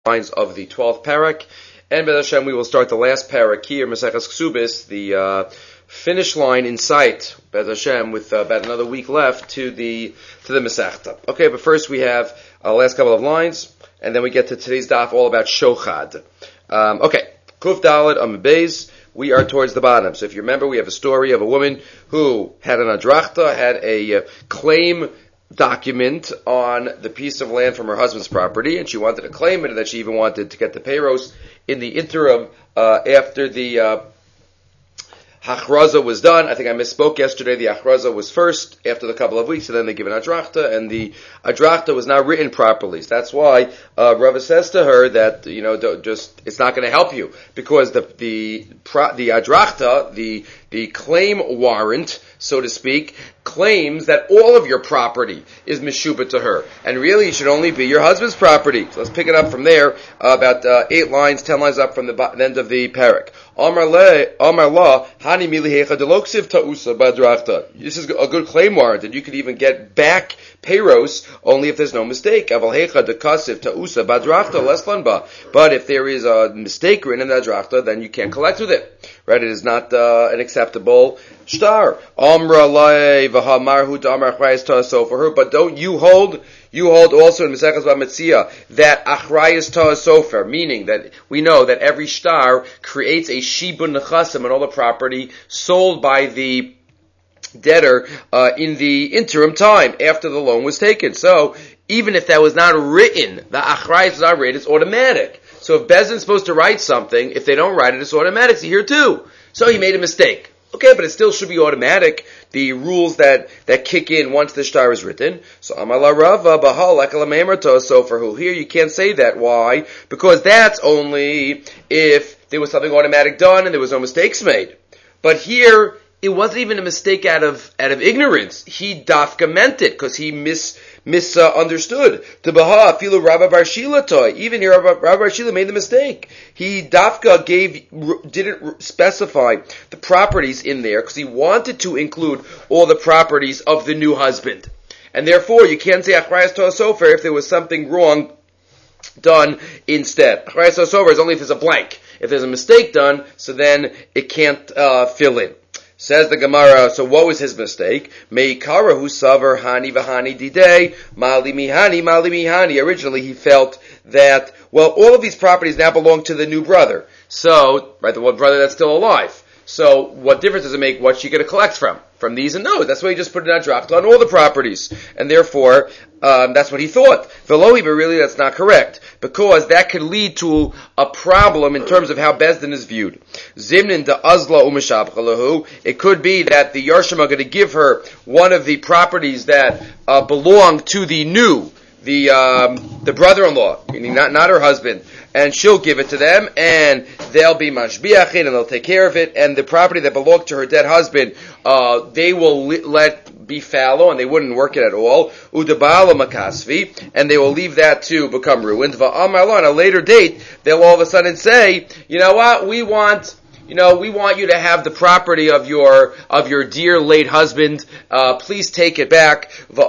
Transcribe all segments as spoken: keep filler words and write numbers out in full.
lines of the twelfth parak, and B'ez Hashem we will start the last parak here, Maseches Ksubis, the uh, finish line in sight, B'ez Hashem, with uh, about another week left to the to the Masechta. Okay, but first we have the uh, last couple of lines, and then we get to today's daf all about Shochad. Um, okay, Kuf Dalet Am Beis. We are towards the bottom. So if you remember, we have a story of a woman who had an adrachta, had a uh, claim document on the piece of land from her husband's property, and she wanted to claim it, and that she even wanted to get the payros in the interim uh, after the uh, hachraza was done. I think I misspoke yesterday. The hachraza was first after the couple of weeks, and then they give an adrachta, and the adrachta was not written properly. So that's why uh, Rava says to her that, you know, don't just it's not going to help you, because the the the adrachta, the the claim warrant, so to speak, claims that all of your property is meshubah to her, and really it should only be your husband's property. So let's pick it up from there, uh, about uh, eight lines, ten lines up from the, bo- the end of the parak. Amar le, Amar la, hani milihecha deloksiv ta'usa badrachta. This is a good claim warrant, and you could even get back payros only if there's no mistake. Aval hecha dekasiv ta'usa badrachta leslan ba. But if there is a mistake written in the adrachta, then you can't collect with it. Right? It is not uh, an acceptable shtar. Amra lai v'hamarhu damar achrayis ta'asofer. But don't you hold, you hold also in Maseches Bamitzia that achrayis ta'asofer, meaning that we know that every shtar creates a shibun nechasim on all the property sold by the debtor uh, in the interim time after the loan was taken. So even if that was not written, the achrayis is not written, it's automatic. So if Beis Din is supposed to write something, if they don't write it, it's automatic. So here too. So he made a mistake. Okay, but it still should be automatic. The rules that, that kick in once the shtar is written. So Amala Rava Bahal Ekalamemerto. So for who here you can't say that. Why? Because that's only if there was something automatic done and there was no mistakes made. But here it wasn't even a mistake out of out of ignorance. He dafka meant it because he mis misunderstood. To Baha Filu Rabba Bar Shila toy. Even here Rabba Bar Shila made the mistake. He dafka gave didn't specify the properties in there because he wanted to include all the properties of the new husband, and therefore you can't say achrayas to'asofer if there was something wrong done instead. Achrayas to'asofer is only if there's a blank. If there's a mistake done, so then it can't uh, fill in. Says the Gemara, so what was his mistake? Meikara hu savar hani v'hani didei, mali mihani, mali mihani. Originally he felt that, well, all of these properties now belong to the new brother. So, right, the one brother that's still alive. So, what difference does it make what she going to collect from? From these and those. That's why he just put an adrachta on all the properties. And therefore, um, that's what he thought. Velohi, but really that's not correct. Because that could lead to a problem in terms of how Beis Din is viewed. Zimnin da azla u'mishabchalahu. It could be that the Yarshim are going to give her one of the properties that uh, belong to the new, the um, the brother-in-law, meaning not, not her husband. And she'll give it to them, and they'll be mashbiachin, and they'll take care of it, and the property that belonged to her dead husband, uh, they will li- let be fallow, and they wouldn't work it at all, udabala makasvi, and they will leave that to become ruined. Va'amar, on a later date, they'll all of a sudden say, you know what, we want... You know, we want you to have the property of your of your dear late husband. Uh, please take it back.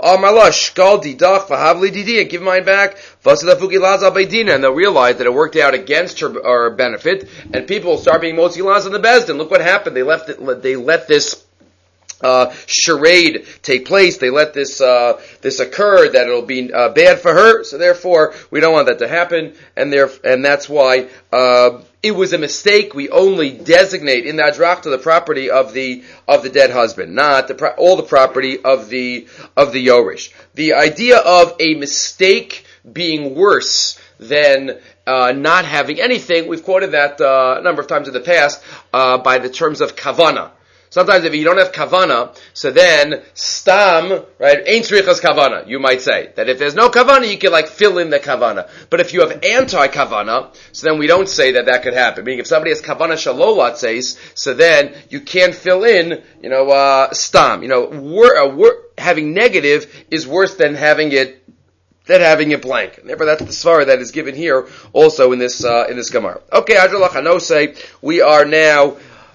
And give mine back. And they'll realize that it worked out against her, her benefit, and people will start being motzi laz on the Beis Din. Look what happened. They left it, they let this Uh, charade take place. They let this uh, this occur that it'll be uh, bad for her. So therefore, we don't want that to happen, and there and that's why uh, it was a mistake. We only designate in the adrachta the property of the of the dead husband, not the pro- all the property of the of the yorish. The idea of a mistake being worse than uh, not having anything, we've quoted that uh, a number of times in the past uh, by the terms of kavana. Sometimes if you don't have kavana, so then stam, right, ain't tzrichas kavana, you might say. That if there's no kavana, you can like fill in the kavana. But if you have anti-kavana, so then we don't say that that could happen. Meaning if somebody has kavana shalolat says, so then you can't fill in, you know, uh, stam. You know, wor- uh, wor- having negative is worse than having it than having it blank. And therefore, that's the svara that is given here also in this uh, in this gemara. Okay, Adrullah Chanose, we are now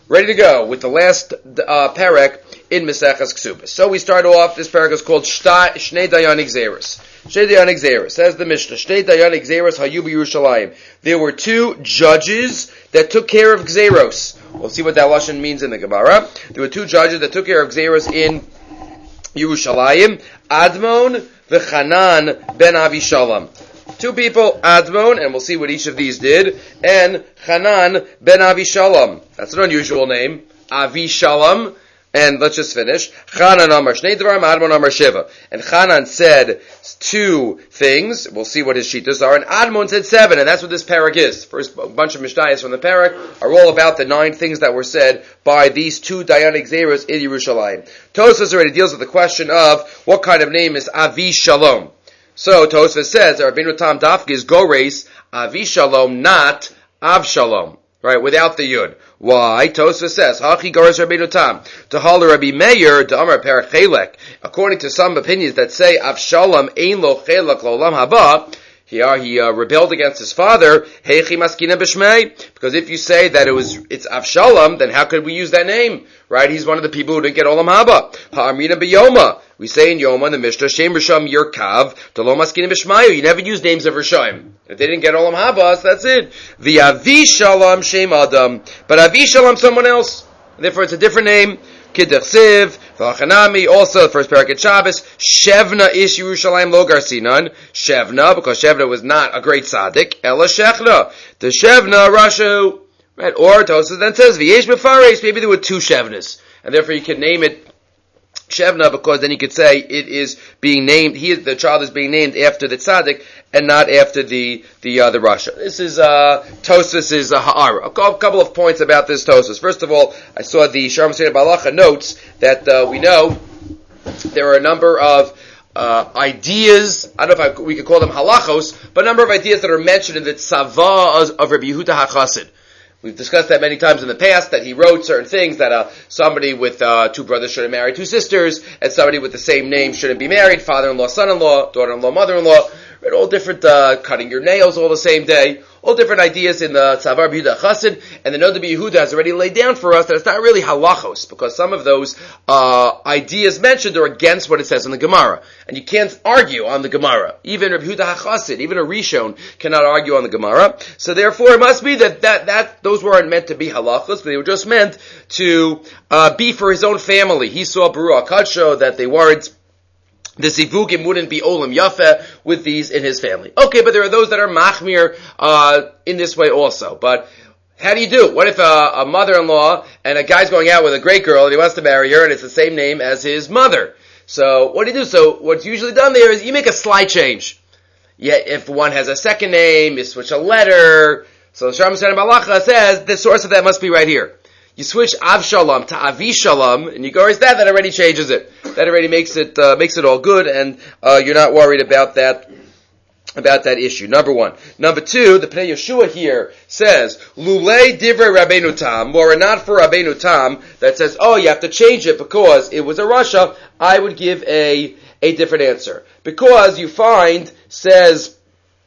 ready to go with the last uh, perek in Maseches Ksubas. So we start off, this perek is called Shnei Dayan Gzeros. Shnei Dayan Gzeros, says the Mishnah, Shnei Dayan Gzeros Hayu B'Yerushalayim. There were two judges that took care of Gzeros. We'll see what that lashon means in the Gemara. There were two judges that took care of Gzeros in Yerushalayim, Admon v'Chanan ben Avishalom. Two people, Admon, and we'll see what each of these did, and Chanan ben Avishalom. That's an unusual name. Avishalom. And let's just finish. Chanan Amar Shnei Dvarim, Admon Amar Shiva. And Chanan said two things. We'll see what his shitas are. And Admon said seven, and that's what this parak is. First bunch of mishnayos from the parak are all about the nine things that were said by these two Dayanic Zeros in Yerushalayim. Tosfos already deals with the question of what kind of name is Avi Shalom. So Tosfos says, Rabbeinu Tam Dafka is Gores Avi Shalom, not Av Shalom. Right, without the yud. Why? Tosfos says, Hachi Gores Rabbeinu Tam, Tahal Rabbi Meir, D'Amar Per Chelek. According to some opinions that say Avshalom Ein Lo Chelek L'Olam Haba, he, uh, he uh, rebelled against his father, Heichi Maskina B'Shmei, because if you say that it was it's Avshalom, then how could we use that name? Right? He's one of the people who didn't get Olam Haba. Ha'amrina B'Yoma. We say in Yoma in the Mishnah, Shem Risham Yerkav, D'Lo Maskina B'Shmayu. You never use names of Rishayim. If they didn't get Olam Haba, so that's it. The Avi Shalom Shem Adam. But Avi Shalom someone else. Therefore it's a different name. Kidduch Siv, V'Achanami, also the first parak at Shabbos, Shevna Ish Yerushalayim Lo Garsinan, Shevna, because Shevna was not a great tzaddik, Ella Shechna, the Shevna Rashu, right, or Tosfos then says, V'yesh Befares, maybe there were two Shevnas, and therefore you could name it Shevna, because then you could say it is being named, he, the child is being named after the tzaddik, and not after the, the, uh, the Rasha. This is, uh, Tosfos is a ha'ara. A couple of points about this Tosfos. First of all, I saw the Sharm Seder Balacha notes that, uh, we know there are a number of, uh, ideas, I don't know if I, we could call them halachos, but a number of ideas that are mentioned in the tzava of Rabbi Yehuda HaChassid. We've discussed that many times in the past, that he wrote certain things, that uh, somebody with uh, two brothers shouldn't marry two sisters, and somebody with the same name shouldn't be married, father-in-law, son-in-law, daughter-in-law, mother-in-law, right, all different, uh, cutting your nails all the same day, all different ideas in the Tzavar B'Yehuda Chassid, and the Noda B'Yehuda has already laid down for us that it's not really halachos, because some of those uh, ideas mentioned are against what it says in the Gemara, and you can't argue on the Gemara. Even Rabbi Yehuda HaChassid, even a Rishon, cannot argue on the Gemara, so therefore it must be that, that, that those weren't meant to be halachos, but they were just meant to uh, be for his own family. He saw Baruch HaKadsho that they weren't, the Zivugim wouldn't be Olam Yafeh with these in his family. Okay, but there are those that are Machmir uh, in this way also. But how do you do? What if a, a mother-in-law and a guy's going out with a great girl and he wants to marry her and it's the same name as his mother? So what do you do? So what's usually done there is you make a slight change. Yet if one has a second name, you switch a letter. So Sharm Seder Balacha says the source of that must be right here. You switch Avshalom to Avi Shalom, and you go, is that, that already changes it. That already makes it, uh, makes it all good, and, uh, you're not worried about that, about that issue. Number one. Number two, the Pnei Yeshua here says, Lulei Divrei Rabbeinu Tam, were it not for Rabbeinu Tam, that says, oh, you have to change it because it was a Rasha, I would give a, a different answer. Because you find, says,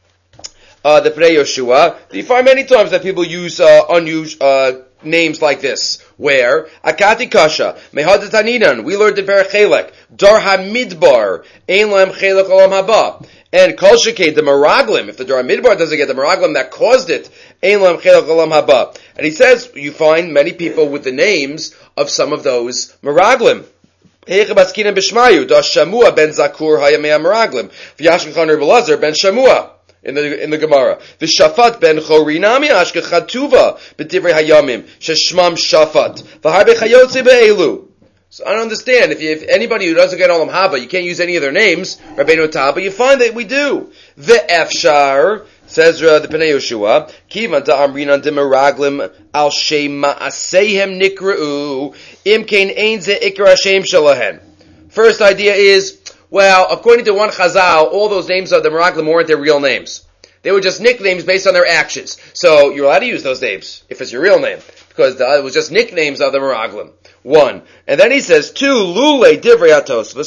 uh, the Pnei Yeshua, you find many times that people use, uh, unusual, uh, names like this, where Akati Kasha, Mehadetaninan, we learned in Berachelek, Dar HaMidbar, Ein Lahem Chelek Olam Haba, and Kol Shekei, the Meraglim, if the Dar HaMidbar doesn't get the Meraglim that caused it, Ein Lahem Chelek Olam Haba. And he says, you find many people with the names of some of those Meraglim. Heiche Baskina B'Shmayu, Da Shamua ben Zakur Hayamei Meraglim, V'yashkech Rebbe Elazar ben Shamua. In the in the Gemara, the Shafat ben Chorinami Ashke Chatuva b'Divrei Hayamim Sheshmam Shafat v'Harbe Chayotze be'Elu. So I don't understand if you, if anybody who doesn't get Olam Haba, you can't use any of their names, Rabbeinu Tam, but you find that we do. The Efshar says uh, the Pnei Yeshua Kivan da'amrinan demeraglim al shem ma'aseihem nikra'u imkein ein ze ikar Hashem shalahen. First idea is, well, according to one Chazal, all those names of the Meraglim weren't their real names. They were just nicknames based on their actions. So you're allowed to use those names if it's your real name, because it was just nicknames of the Meraglim. One. And then he says, two, Lule Divrei HaTosfos,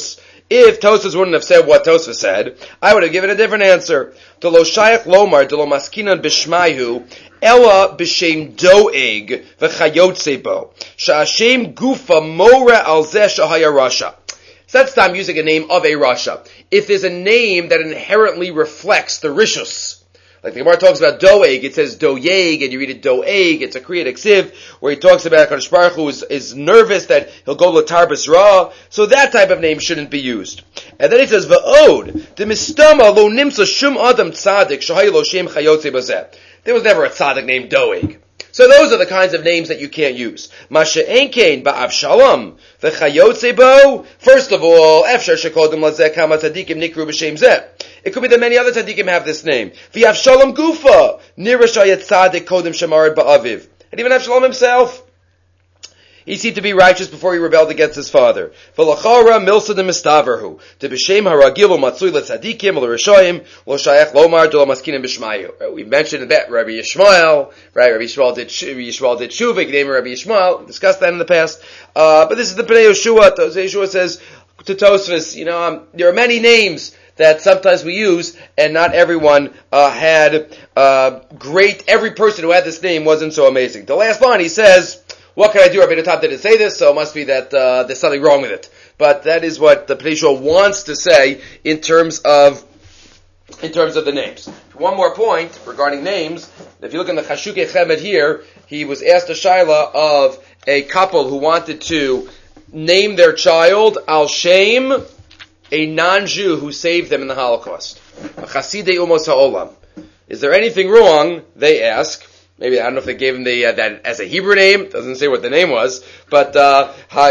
If Tosfos wouldn't have said what Tosfos said, I would have given a different answer. To lo shayach lomar, to lo maskinan b'shmayhu, ella b'shem doeg v'chayotze bo. Sha'ashem gufa mora al zeh shahaya rasha. So that's time using a name of a rasha. If there's a name that inherently reflects the rishus, like the Gemara talks about doeg, it says doeg, and you read it doeg, it's a kriyat eksiv, where he talks about HaKadosh Baruch Hu is, is nervous that he'll go l'tarbas ra, so that type of name shouldn't be used. And then he says, v'od, de mistama lo nimsa shum adam tzadik, shahay lo shem chayotze bazeh. There was never a tzadik named doeg. So those are the kinds of names that you can't use. Masha enkein ba'avshalom, v'chayotze bo, first of all, efshar shekodim lazeh kama tzadikim nikru b'shem zeh. It could be that many other tzaddikim have this name. V'yavshalom gufa, nirashayat tzadik kodim shemarid ba'aviv. And even Avshalom himself, he seemed to be righteous before he rebelled against his father. V'lachara milsa de mistaverhu, de b'shem haragil u'matzui l'tzadikim u'l'rishayim, u'shayach lomar d'lo maskinim b'shmayu. We mentioned that Rabbi Yishmael, right, Rabbi Yishmael did, Rabbi Yishmael did shuvah, named Rabbi Yishmael, we discussed that in the past. Uh, but this is the Pnei Yeshua. Yeshua says to Tosfos, you know, um, there are many names that sometimes we use, and not everyone uh, had uh, great, every person who had this name wasn't so amazing. The last line, he says, what can I do? Rabbi Natam didn't say this, so it must be that uh, there's something wrong with it. But that is what the Pnei Yeshua wants to say in terms of in terms of the names. One more point regarding names. If you look in the Chashukei Chemed here, he was asked a shaila of a couple who wanted to name their child Al Shem, a non-Jew who saved them in the Holocaust. Chasidei Umos HaOlam. Is there anything wrong? They ask. Maybe, I don't know if they gave him the, uh, that as a Hebrew name. Doesn't say what the name was. But, uh,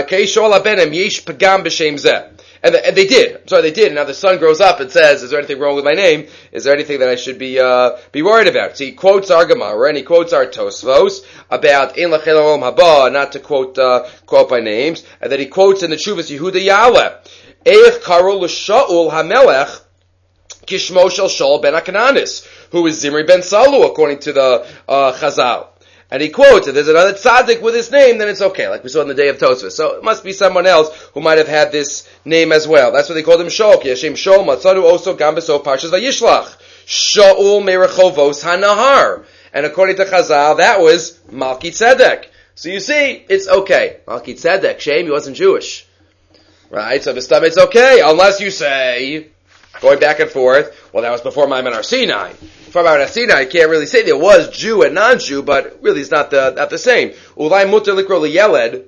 yesh pagam b'shem zeh. And, and they did. I'm sorry, they did. And now the son grows up and says, is there anything wrong with my name? Is there anything that I should be, uh, be worried about? So he quotes our Gemara, and he quotes our Tosfos about, in lachel olam haba, not to quote, uh, quote by names. And then he quotes in the Tshuvas Yehuda Yaleh, Eich karo l'Shaul HaMelech, Kishmo shel Shaul ben HaKananis, who is Zimri ben Salu, according to the uh, Chazal. And he quotes, if there's another tzaddik with his name, then it's okay, like we saw in the day of Tosfos. So it must be someone else who might have had this name as well. That's what they called him Shaul. Yeshem Shaul, Matzanu Oso Gam Beso Parshas Vayishlach. Shaul Merechovos HaNahar. And according to Chazal, that was Malki Tzedek. So you see, it's okay. Malki Tzedek, shame he wasn't Jewish. Right? So this time it's okay, unless you say, going back and forth, well, that was before Maimon Har Sinai. Before Maimon Har Sinai, I can't really say there was Jew and non-Jew, but really it's not the, not the same. Ulai muter likro liyeled,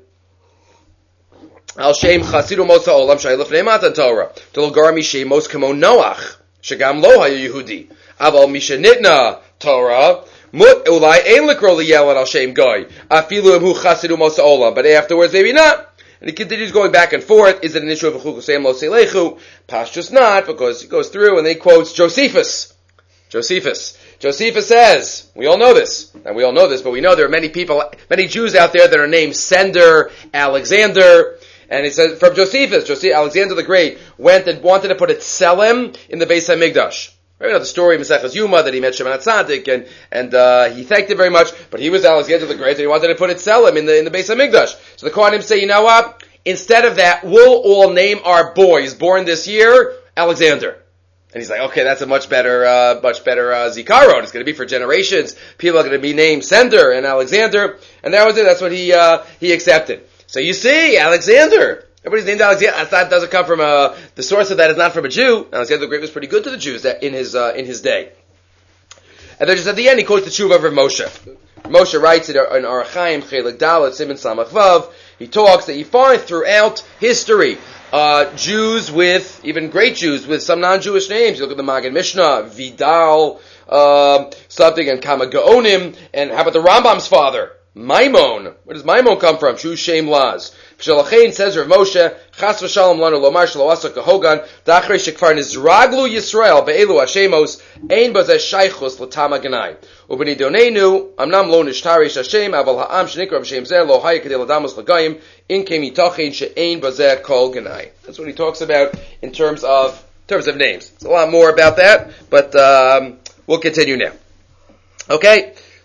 al shem chasidu mos ha'olam shayil lefnei matan Torah, to l'gar mishem mos kamo Noach, shagam lo haya Yehudi, aval mishenitna Torah, mut ulai ein likro liyeled al shem goy, afilu imhu chasidu mos ha'olam, but afterwards maybe not. And he continues going back and forth. Is it an issue of a chukusayim lo seilechu? Pashtus not, because he goes through and then he quotes Josephus. Josephus. Josephus says, we all know this, and we all know this, but we know there are many people, many Jews out there that are named Sender, Alexander, and he says, from Josephus, Joseph, Alexander the Great went and wanted to put a tselem in the Beis HaMikdash. Right, you know the story of Maseches Yuma that he met Shimon HaTzadik and and uh, he thanked him very much. But he was Alexander the Great, and he wanted to put it Tselem in the in the Beis HaMikdash. So the Kohanim say, you know what? Instead of that, we'll all name our boys born this year Alexander. And he's like, okay, that's a much better, uh, much better uh, zikaron. It's going to be for generations. People are going to be named Sender and Alexander, and that was it. That's what he uh, he accepted. So you see, Alexander. Everybody's named Alexander. That doesn't come from a, the source of that is not from a Jew. Alexander the Great was pretty good to the Jews that in his, uh, in his day. And then just at the end, he quotes the Tshuva of Rav Moshe. Moshe writes in Orach Chaim, Chelik Dalet, Siman Samach Vav, he talks that you find throughout history, uh, Jews with, even great Jews with some non-Jewish names. You look at the Maggid Mishnah, Vidal, uh, something, and Kama Gaonim, and how about the Rambam's father? Maimon. Where does Maimon come from? Shu Shem Laz. Pshalachein says Rav Moshe, Chas v'shalom lanu lomar shelo asa kahogan, da'achrei shekfar nizraglu Yisrael be'elu hashemos, ein bazeh shaychus l'tama ganai. Ubeni donenu, amnam lo nishtari shashem, aval ha'am shenikra b'shem zeh, lo haya kedei l'damus l'gayim, in kem yitachin she'ein bazeh kol ganai. That's what he talks about in terms of, in terms of names. It's a lot more about that, but, um, we'll continue now. Okay?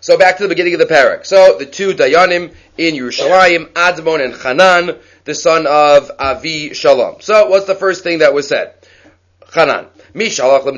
So back to the beginning of the parak. So the two Dayanim in Yerushalayim, Admon and Hanan, the son of Avi Shalom. So what's the first thing that was said? Hanan. That's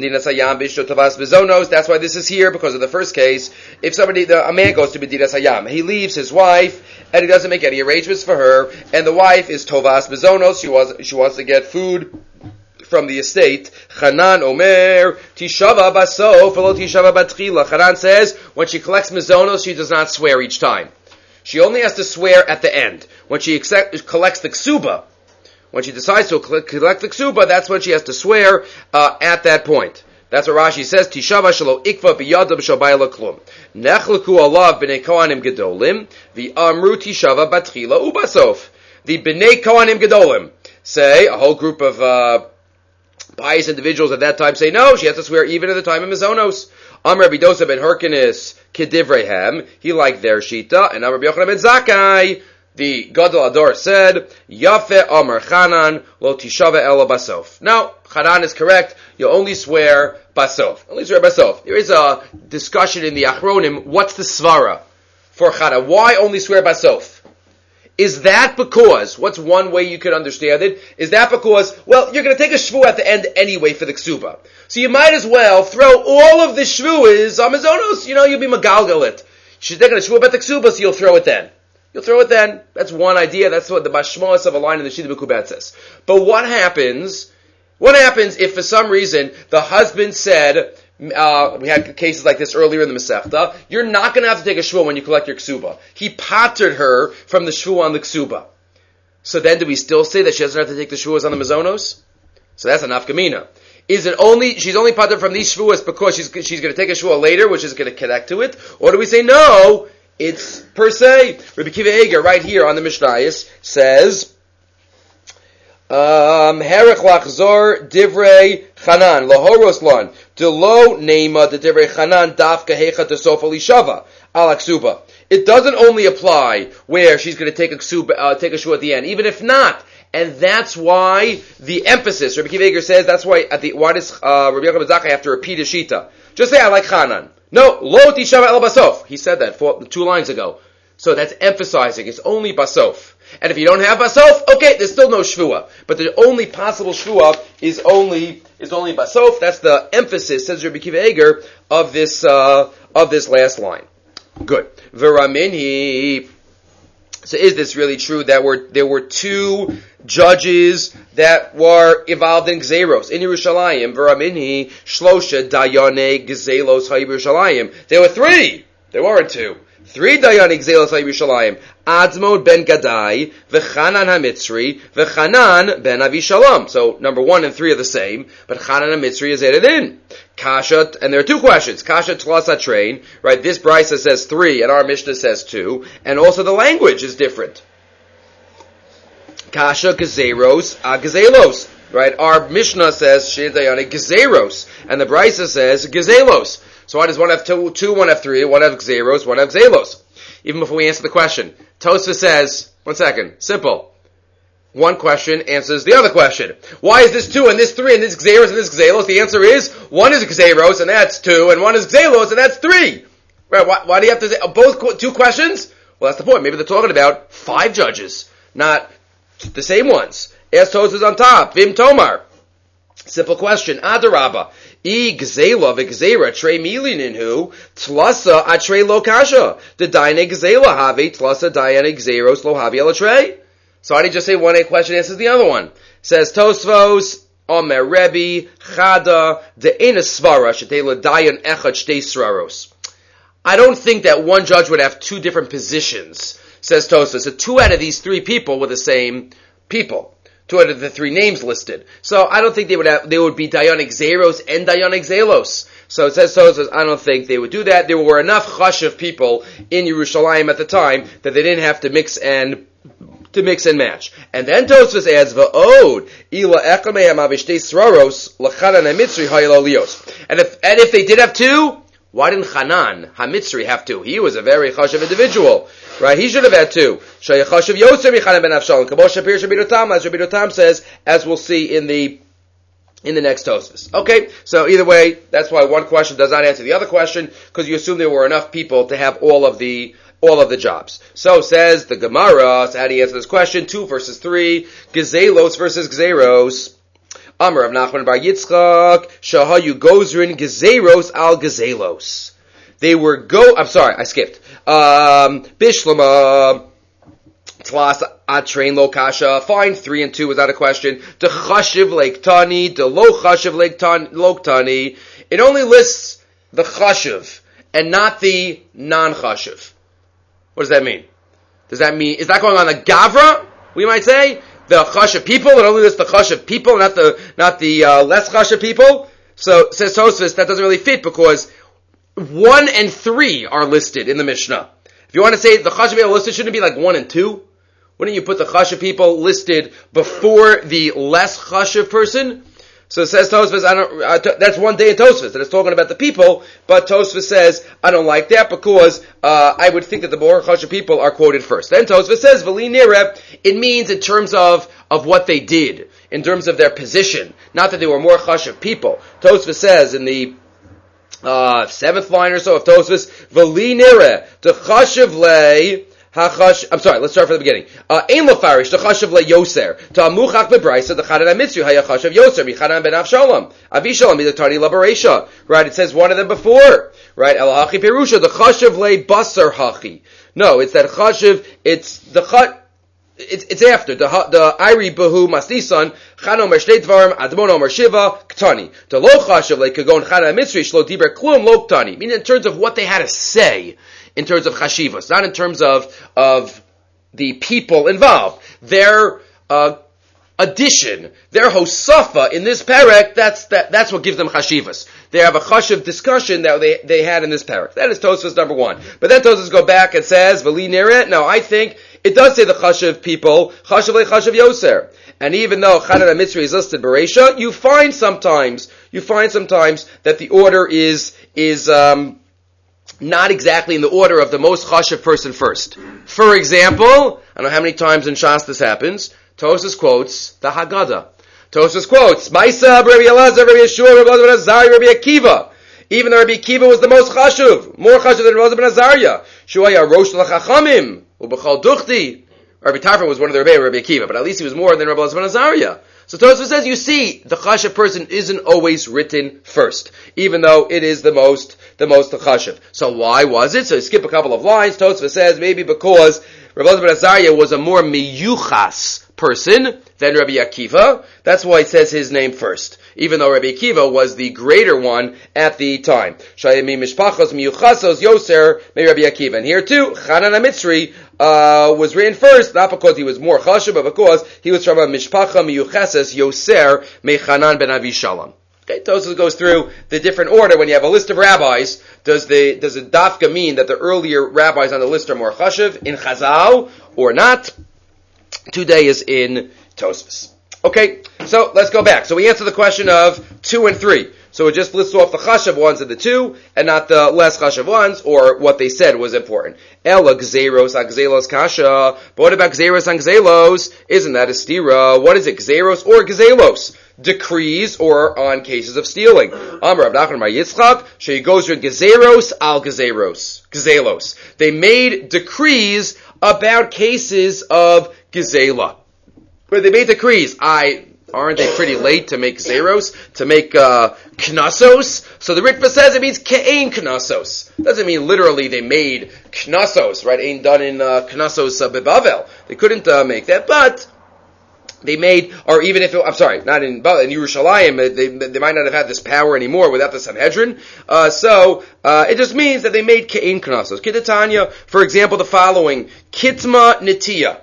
why this is here, because of the first case. If somebody, the, a man goes to Medinas Hayam, he leaves his wife, and he doesn't make any arrangements for her, and the wife is Tovas Bezonos, she wants, she wants to get food from the estate. Hanan Omer, Tishava Basof, Velo Tishava Batchila. Hanan says, when she collects Mezonos, she does not swear each time. She only has to swear at the end. When she accept, collects the Ksuba, when she decides to collect the ksuba, that's when she has to swear uh, at that point. That's what Rashi says. Tishava shelo ikva biyadav shabayla klum. Nechleku alav b'nei kohanim gedolim v'amru tishava batchila ubasof. The b'nei kohanim gedolim say, a whole group of uh, pious individuals at that time say, no, she has to swear even at the time of Mizonos. Amr Rabbi Dosa ben Herkinis kedivrehem, he liked their shita, and Amr Rabbi Yochanan ben Zakkai, the Gadol Ador said, Yafe Amar Chanan lo tishava ela basof. Now, Chanan is correct. You only swear basof. Only swear basof. There is a discussion in the Achronim. What's the svara for Chanan? Why only swear basof? Is that because, what's one way you could understand it? Is that because, well, you're going to take a shvu at the end anyway for the ksuba. So you might as well throw all of the shvuas on Mizonos. You know, you'll be magalgalit. She's taking a shvu about the ksuba, so you'll throw it then. You'll throw it then. That's one idea. That's what the Bashmoas of a line in the Shita B'Kubat says. But what happens, what happens if for some reason the husband said, uh, we had cases like this earlier in the Masechta, you're not going to have to take a shvuah when you collect your ksuba. He pattered her from the shvuah on the ksuba. So then do we still say that she doesn't have to take the shvuahs on the Mazonos? So that's a nafkamina. Is it only, she's only pattered from these shvuahs because she's, she's going to take a shvuah later, which is going to connect to it? Or do we say no? It's per se. Rabbi Kiva Eger, right here on the Mishnayos, says, um, Herech lachzor divrei Chanan, lahoros lan, de lo neima de divrei Chanan dafka hecha de sofa lishava, ala ksuba. It doesn't only apply where she's going to take a ksuba, uh, take a shvu at the end, even if not. And that's why the emphasis, Rabbi Kiva Eger says, that's why at the, why does, uh, Rabbi Yochanan ben Zakkai have to repeat a shita? Just say, I like Chanan. No, lo tishava el basof. He said that four, two lines ago. So that's emphasizing. It's only basof. And if you don't have basof, okay, there's still no shvuah. But the only possible shvuah is only is only basof. That's the emphasis, says Rabbi Kiva Eger, of this uh, of this last line. Good. V'raminhi. So is this really true that were, there were two judges that were involved in Gzeros in Yerushalayim? V'raminhi shlosha dayane Gzelos ha'Yerushalayim. There were three. There weren't two. Three dayane Gzelos ha'Yerushalayim. Admon ben Gadai, v'Chanan ha'Mitzri, v'Chanan ben Avishalom. So number one and three are the same, but Chanan ha'Mitzri is added in. Kasha, and there are two questions. Kasha tlas train, right? This Brisa says three, and our Mishnah says two, and also the language is different. Kasha gezeros a gezelos, right? Our Mishnah says shedayane gezeros, and the Brisa says gezelos. So why does one have two, two, one have three, one have gezeros, one have zelos? Even before we answer the question, Tosfos says, one second, simple. One question answers the other question. Why is this two and this three and this Gzeros and this Gzelos? The answer is, one is Gzeros and that's two, and one is Gzelos and that's three. Right? Why, why do you have to say both two questions? Well, that's the point. Maybe they're talking about five judges, not the same ones. Ask Tosfos on top. Vim Tomar. Simple question. Adarabba. I gzela v'gzera trei milininhu tlasa atrei lo kasha. The daine gzela have tlasa daine gzeros lo have yela trei. So I didn't just say one A question answers the other one. Says Tosfos, Omer Rebbe, Chada, de'ena svara shetei dayan echad shtei sraros. I don't think that one judge would have two different positions, says Tosfos. So two out of these three people were the same people. Two out of the three names listed. So I don't think they would have, they would be Dayanik Zeros and Dayanik Zelos. So it says Tosfos, I don't think they would do that. There were enough chashav people in Yerushalayim at the time that they didn't have to mix and to mix and match. And then Tosfos adds, V'od, ila echameham avishtei sraros, l'chanan ha-mitzri ha'yel lios. And if, and if they did have two, why didn't Chanan ha-mitzri have two? He was a very chashav individual. Right? He should have had two. Shaya chashav yoser mi Chanan ben Avshalom. Kamo shapir Rabbeinu Tam, as Rabbeinu Tam says, as we'll see in the in the next Tosfos. Okay, so either way, that's why one question does not answer the other question, because you assume there were enough people to have all of the all of the jobs. So says the Gemara, so how do you answer this question? Two versus three, Gezelos versus Gzeros. Amar Rav Nachman bar Yitzchak, Shahayu Gozrin Gezeros al Gezelos. They were go, I'm sorry, I skipped. Um, Bishlama, Tlas Atrain Lo Kasha, fine, three and two without a question. De Chashiv Leiktani, De Lo Chashiv Leiktani. It only lists the Chashiv and not the non-Chashiv. What does that mean? Does that mean, is that going on the Gavra, we might say? The Chashiv people, it only lists the Chashiv people, not the, not the, uh, less Chashiv people? So, says Tosfos, that doesn't really fit because one and three are listed in the Mishnah. If you want to say the Chashiv people listed, shouldn't it be like one and two? Wouldn't you put the Chashiv people listed before the less Chashiv person? So it says Tosfos, I don't, uh, t- that's one day in Tosfos, that it's talking about the people, but Tosfos says, I don't like that because, uh, I would think that the more Chashiv people are quoted first. Then Tosfos says, V'li nireh, it means in terms of, of what they did, in terms of their position, not that they were more Chashiv people. Tosfos says in the, uh, seventh line or so of Tosfos, V'li nireh, the Chashiv lei, Hachash, I'm sorry, let's start from the beginning. Ein lo farish, the chashav le yoser. Ta amuchach bebraisa, the chanan ha-mitzri, haya chashav yoser, michanan ben Avshalom. Avishalom, midatani la bereisha. Right, it says one of them before. Right, el hachi perusha, the chashav le basar hachi. No, it's that chashav, it's the chat, it's, it's after, the, the Iri Bahu Masnisan, Chan Omer Shnei Dvarim, Admon Omer Shiva, Ktani. The lo chashav le kagon chanan ha-mitzri, shlo diber klum lo ktani. Meaning in terms of what they had to say, in terms of chashivos, not in terms of of the people involved. Their uh, addition, their hosafa in this parak, that's that, that's what gives them chashivos. They have a chashiv discussion that they, they had in this parak. That is Tosfos number one. But then Tosfos go back and says, V'li nireh. No, I think it does say the chashiv people, chashiv le chashiv yoser. And even though Chanan ha-Mitzri is listed Bereisha, you find sometimes, you find sometimes that the order is, is, um, not exactly in the order of the most chashiv person first. For example, I don't know how many times in Shas this happens, Tosfos quotes the Haggadah. Tosfos quotes, Maisa, Rabbi Elazar, Rabbi Yeshua, Rabbi Elazar ben Azariah, Rabbi Akiva. Even though Rabbi Akiva was the most chashiv, more chashiv than Rabbi Elazar ben Azariah. Shuaya rosh l'chachamim, u'b'chal duchti. Rabbi Tarfon was one of the Rebbe, Rabbi Akiva, but at least he was more than Rabbi Elazar ben Azariah. So Tosfos says, you see, the chashiv person isn't always written first, even though it is the most, the most chashiv. So why was it? So you skip a couple of lines. Tosfos says, maybe because Rabbi Elazar ben Azariah was a more miyuchas person than Rabbi Akiva. That's why it says his name first, even though Rabbi Akiva was the greater one at the time. Shayemi mishpachos miyuchasos yoser me Rabbi Akiva. And here too, Chanan ha-Mitzri uh, was written first, not because he was more chashiv, but because he was from a mishpacha miyuchasos yoser me Chanan ben Avishalom. Okay, Tosfos goes through the different order. When you have a list of rabbis, does the does it dafka mean that the earlier rabbis on the list are more chashiv in Chazal or not? Today is in Tosfos. Okay, so let's go back. So we answer the question of two and three. So it just lists off the chashav ones of the two, and not the less chashav ones, or what they said was important. Ela gzeros agzelos kasha. But what about gzeros and gzelos? Isn't that a stira? What is it, gzeros or gzelos? Decrees or on cases of stealing. Amar Rav Nachman bar Yitzchak, sheigozrin gezeros al gezeros. Gezelos. They made decrees about cases of gezela. Where they made decrees. I, aren't they pretty late to make zeros? To make, uh, knasos? So the Ritva says it means ke'ein knasos. Doesn't mean literally they made knasos, right? Ain't done in, uh, knasos uh, bebavel. They couldn't, uh, make that, but they made, or even if, it, I'm sorry, not in, in Yerushalayim, they, they might not have had this power anymore without the Sanhedrin. Uh, so, uh, it just means that they made ke'ein knasos. Kitatanya, for example, the following, kitma nitiya.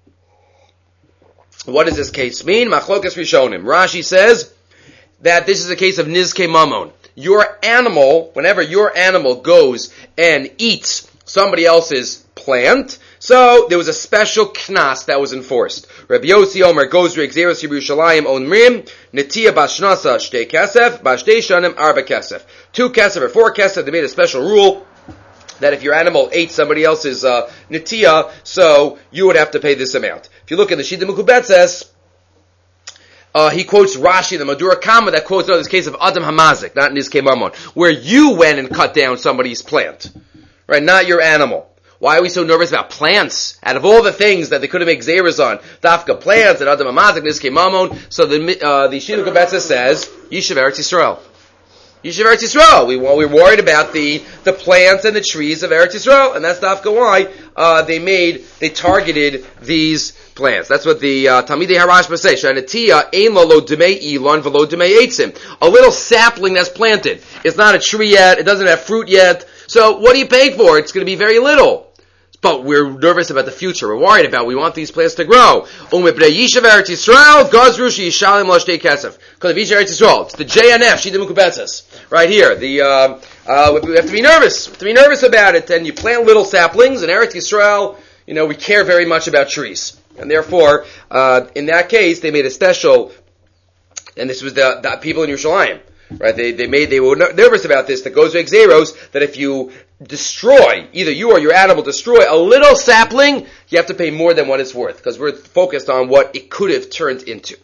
What does this case mean? Machlokas Rishonim. Rashi says that this is a case of nizke mamon. Your animal, whenever your animal goes and eats somebody else's plant, so there was a special knas that was enforced. Rabbi Yossi Omer goes to Gzeros Yerushalayim Onrim Netiya Bashnasa Shtei Kesef Bashtei Shanim Arba Kesef. Two kesef or four kesef. They made a special rule that if your animal ate somebody else's uh, netiya, so you would have to pay this amount. If you look in the Shita Mekubetzes, Uh, he quotes Rashi, the Madura Kama, that quotes another case of Adam Hamazik, not Nizke Mammon, where you went and cut down somebody's plant, right? Not your animal. Why are we so nervous about plants? Out of all the things that they could have made Xeris on, Dafka plants and Adam Hamazik, Nizke Mammon. So the uh, the Shina Gabetza says, Yishav Eretz Yisrael. Yishav Eretz Yisrael. We, well, we're worried about the, the plants and the trees of Eretz Yisrael, and that's Dafka why uh, they made, they targeted these plants. That's what the uh, Talmidei Harashba say. Shanatia ein lo lo demei ilon v'lo demei eitzim. A little sapling that's planted. It's not a tree yet. It doesn't have fruit yet. So what do you pay for? It's going to be very little. But we're nervous about the future. We're worried about. We want these plants to grow. It's the J N F, Shida Mukubetzes, right here. The uh, uh, we have to be nervous. We have to be nervous about it. And you plant little saplings in Eretz Yisrael. You know, we care very much about trees, and therefore, uh, in that case, they made a special. And this was the, the people in Yerushalayim. Right, they they made they were nervous about this. That goes to Xeros, that if you destroy, either you or your animal destroy a little sapling, you have to pay more than what it's worth, because we're focused on what it could have turned into.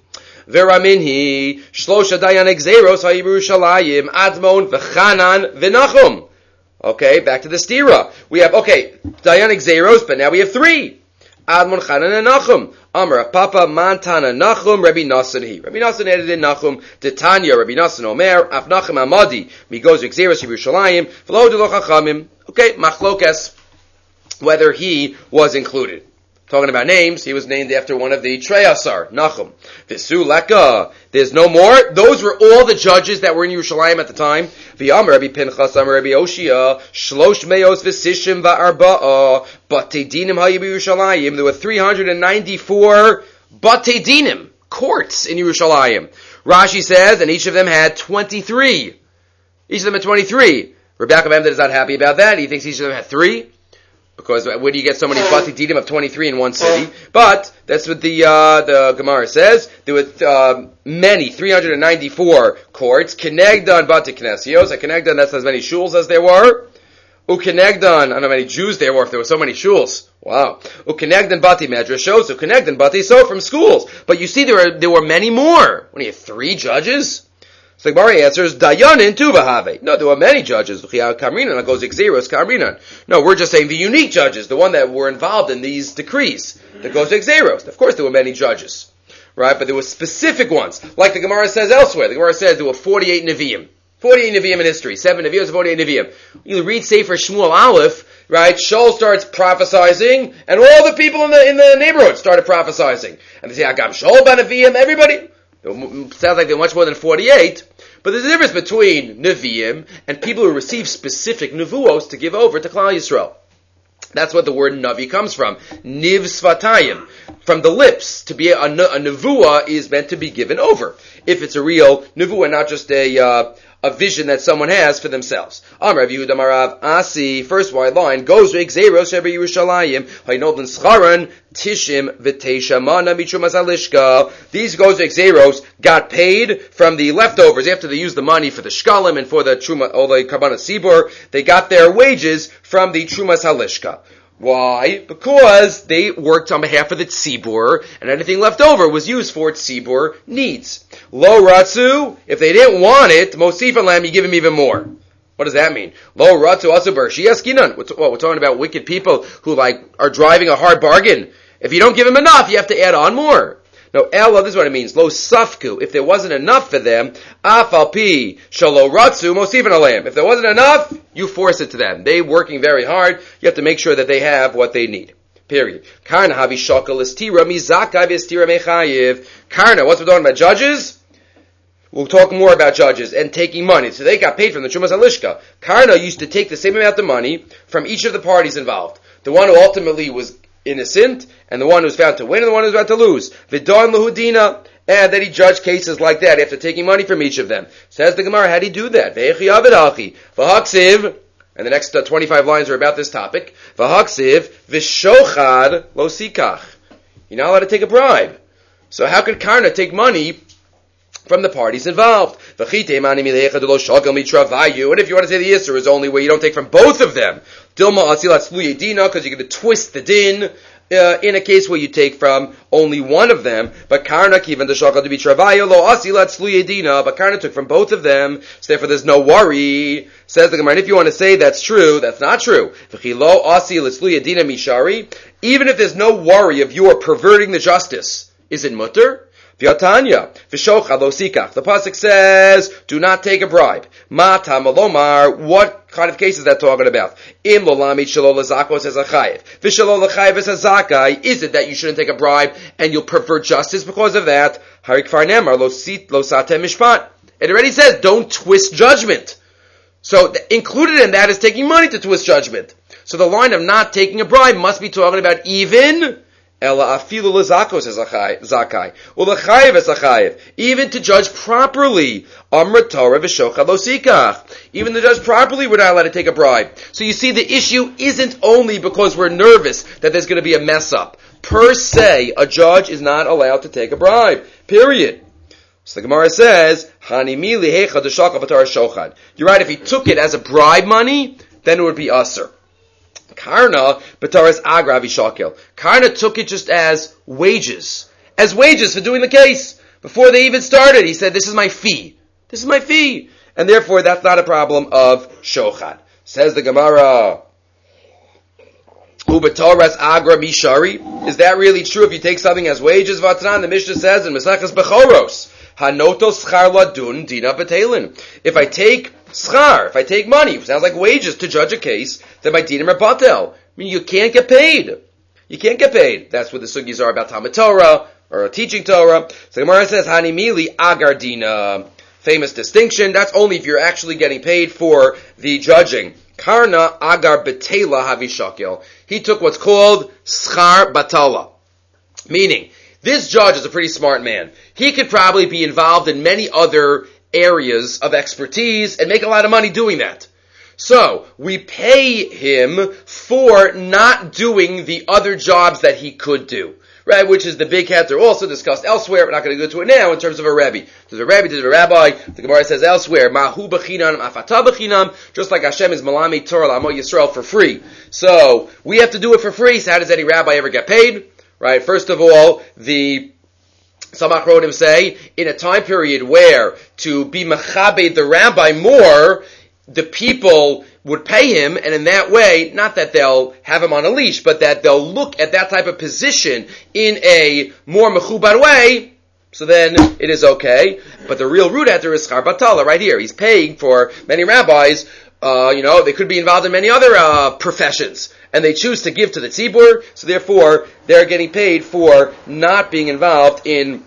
Veraminhi shlosha dayan Xeros ha'Yerushalayim Admon v'Chanan v'Nachum. Okay, back to the stira. We have okay dayan Xeros, but now we have three. Admon, Chanan, and Nachum. Amar Papa Mantana Nachum Rabbi Nasan he. Rabbi Nasan added in Nachum Titania Rabbi Nasan Omer Af Nachum Amadi Migos Xeris Yerushalayim V'lo Delo Chachamim. Okay, Machlokas, whether he was included. Talking about names, he was named after one of the Treyasar, Nachum. Visu Leka. There's no more. Those were all the judges that were in Yerushalayim at the time. V'amar Rabbi Pinchas Amar Rabbi Oshia Shlosh Meos V'sishim V'arba'a Batei Dinim Hayu Yerushalayim. There were three hundred ninety-four Batei Dinim, courts in Yerushalayim. Rashi says, and each of them had twenty-three. Each of them had twenty-three. Rabbi Yaakov is not happy about that. He thinks each of them had three. Because where do you get so many Bati Didim of twenty-three in one city? But that's what the uh, the Gemara says. There were uh, many, three hundred ninety-four courts. Kenegdan Bati Knesios. At Kenegdan, that's as many shuls as there were. Ukenegdan, I don't know how many Jews there were if there were so many shuls. Wow. Ukenegdan Bati Medrashos. Ukenegdan Bati So from schools. But you see, there were there were many more. When you have three judges. So the Gemara answers, Dayanin Tuvahave. No, there were many judges. Kamrinan goes Xeros Kamrinan. No, we're just saying the unique judges, the one that were involved in these decrees. That goes to Xeros. Of course there were many judges. Right? But there were specific ones. Like the Gemara says elsewhere. The Gemara says there were forty-eight Nevi'im. forty-eight Nevi'im in history. Seven Nevi'im, forty-eight Nevi'im. You read Sefer Shmuel Aleph, right? Shaul starts prophesying, and all the people in the in the neighborhood started prophesying. And they say, Agam Shaul ben Nevi'im, everybody. It sounds like they're much more than forty-eight. But there's a difference between Nevi'im and people who receive specific Nevuos to give over to Klal Yisrael. That's what the word Navi comes from. Niv Svatayim. From the lips. To be a, a Nevuah is meant to be given over. If it's a real Nevuah, not just a, uh, a vision that someone has for themselves. Amar Rav Yehuda Marav Asi, first white line, goes to Xeros Sheba Yerushalayim, Hainodlan Scharan, Tishim, V'teisha Mana Mitrumas Alishka. These goes to Xeros, got paid from the leftovers after they used the money for the Shkalim and for the Truma, all the Karbanas Sibur. They got their wages from the Trumas Halishka. Why? Because they worked on behalf of the tzibur, and anything left over was used for tzibur needs. Lo ratzu, if they didn't want it, mosif alam, you give them even more. What does that mean? Lo ratzu asu bershiyaskinan. What, we're talking about wicked people who like are driving a hard bargain. If you don't give them enough, you have to add on more. No, Ella, this is what it means. Lo safku. If there wasn't enough for them, afal pi shalo ratzu mosifan alayim. If there wasn't enough, you force it to them. They working very hard. You have to make sure that they have what they need. Period. Karna havi shakal istira mizaka v'istira mechayiv. Karna, what's we're talking about? Judges? We'll talk more about judges and taking money. So they got paid from the Trumas Halishka. Karna used to take the same amount of money from each of the parties involved. The one who ultimately was innocent, and the one who's found to win, and the one who's about to lose. Vidon lahudina, and that he judged cases like that after taking money from each of them. Says the Gemara, how did he do that? Ve'echi avidachi, v'haksiv, and the next uh, twenty-five lines are about this topic. V'haksiv, v'shochad lo sikach. You're not allowed to take a bribe. So how could Karna take money from the parties involved? And if you want to say the Yisr is only where you don't take from both of them, Dilma Asilat Sluyedina, because you're going to twist the din, uh, in a case where you take from only one of them. But Karna kivan the shachad to be travaya lo asilat sluyedina. But Karna took from both of them, so therefore there's no worry. Says the Gemara. And if you want to say that's true, that's not true. V'chilo asilat sluyedina mishari. Even if there's no worry of your perverting the justice, is it mutter? V'yatanya, v'shocha lo sikach. The pasuk says, do not take a bribe. Ma tamalomar. What kind of case is that talking about? Im lo lamid shelo lezakos as a chayiv. V'shelo lechayiv as a zakai. Is it that you shouldn't take a bribe and you'll pervert justice because of that? Harik far nemar lo sit lo satem mishpat. It already says, don't twist judgment. So included in that is taking money to twist judgment. So the line of not taking a bribe must be talking about even Ela afilu lezakos as a zakai, ulechayev as a chayev. Even to judge properly, amr Torah v'shocha lo sikach. Even to judge properly, we're not allowed to take a bribe. So you see, the issue isn't only because we're nervous that there's going to be a mess up. Per se, a judge is not allowed to take a bribe. Period. So the Gemara says, Hanimi lihecha d'shaka v'tar shochad. You're right. If he took it as a bribe money, then it would be usher. Karna, Bataras Agra Vishakel. Karna took it just as wages. As wages for doing the case. Before they even started, he said, this is my fee. This is my fee. And therefore, that's not a problem of Shochad. Says the Gemara, Ubataras Agra Mishari. Is that really true if you take something as wages? Vatran, the Mishnah says in Mesachas Bechoros, Hanotos Schar Ladun Dina Batelin. If I take schar, if I take money, it sounds like wages to judge a case, then my dinim are batel. I mean, you can't get paid. You can't get paid. That's what the sugis are about Talmud Torah, or teaching Torah. So the Gemara says, Hani mili agar dina. Famous distinction. That's only if you're actually getting paid for the judging. Karna agar betela havishakel. He took what's called schar batala. Meaning, this judge is a pretty smart man. He could probably be involved in many other areas of expertise and make a lot of money doing that. So, we pay him for not doing the other jobs that he could do. Right, which is the big heter, also discussed elsewhere. We're not going to go to it now in terms of a Rebbe. There's a Rebbe, there's a rabbi. The Gemara says elsewhere, Mahu b'chinam, afata b'chinam, just like Hashem is malami Torah l'amo Yisrael for free. So, we have to do it for free, so how does any rabbi ever get paid? Right, first of all, the some achronim say, in a time period where to be machabed the rabbi more, the people would pay him, and in that way, not that they'll have him on a leash, but that they'll look at that type of position in a more mechubar way, so then it is okay. But the real root heter is schar batala, right here. He's paying for many rabbis, uh, you know, they could be involved in many other uh, professions, and they choose to give to the tzibur, so therefore they're getting paid for not being involved in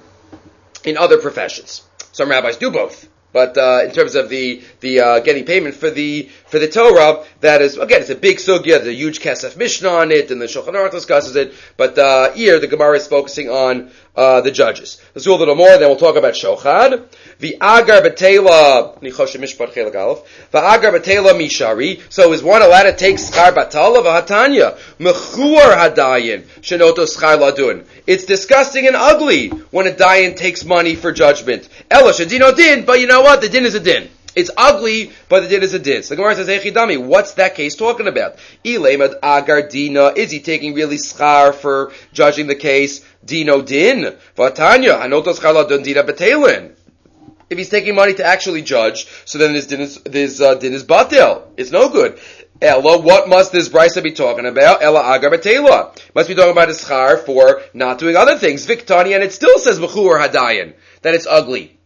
in other professions. Some rabbis do both. But uh, in terms of the the uh, getting payment for the for the Torah, that is, again, it's a big sugya. There's a huge Kesef Mishnah on it, and the Shulchan Aruch discusses it. But uh, here, the Gemara is focusing on uh, the judges. Let's do a little more, then we'll talk about Shochad. The Agar B'Tela, Nichoshe Mishpat Chelik Aleph. The Agar B'Tela Mishari. So is one allowed to take Schar Batala v'Hatanya Mechuar Hadayin Shenoto Schar Ladun. It's disgusting and ugly when a dayan takes money for judgment. Ela Shadino Din, but you know what? The din is a din. It's ugly, but the din is a din. So the Gemara says, Echidami, what's that case talking about? Ilemad Agar Dina. Is he taking really schar for judging the case? Dino din. Vatanya, Hanotos Schar Ladun Dina B'Telin. If he's taking money to actually judge, so then this din is, this, uh, din is batel. It's no good. Ella, what must this brisa be talking about? Ella agar b'tela. Must be talking about his schar for not doing other things. Viktani, and it still says b'chur hadayan, that it's ugly.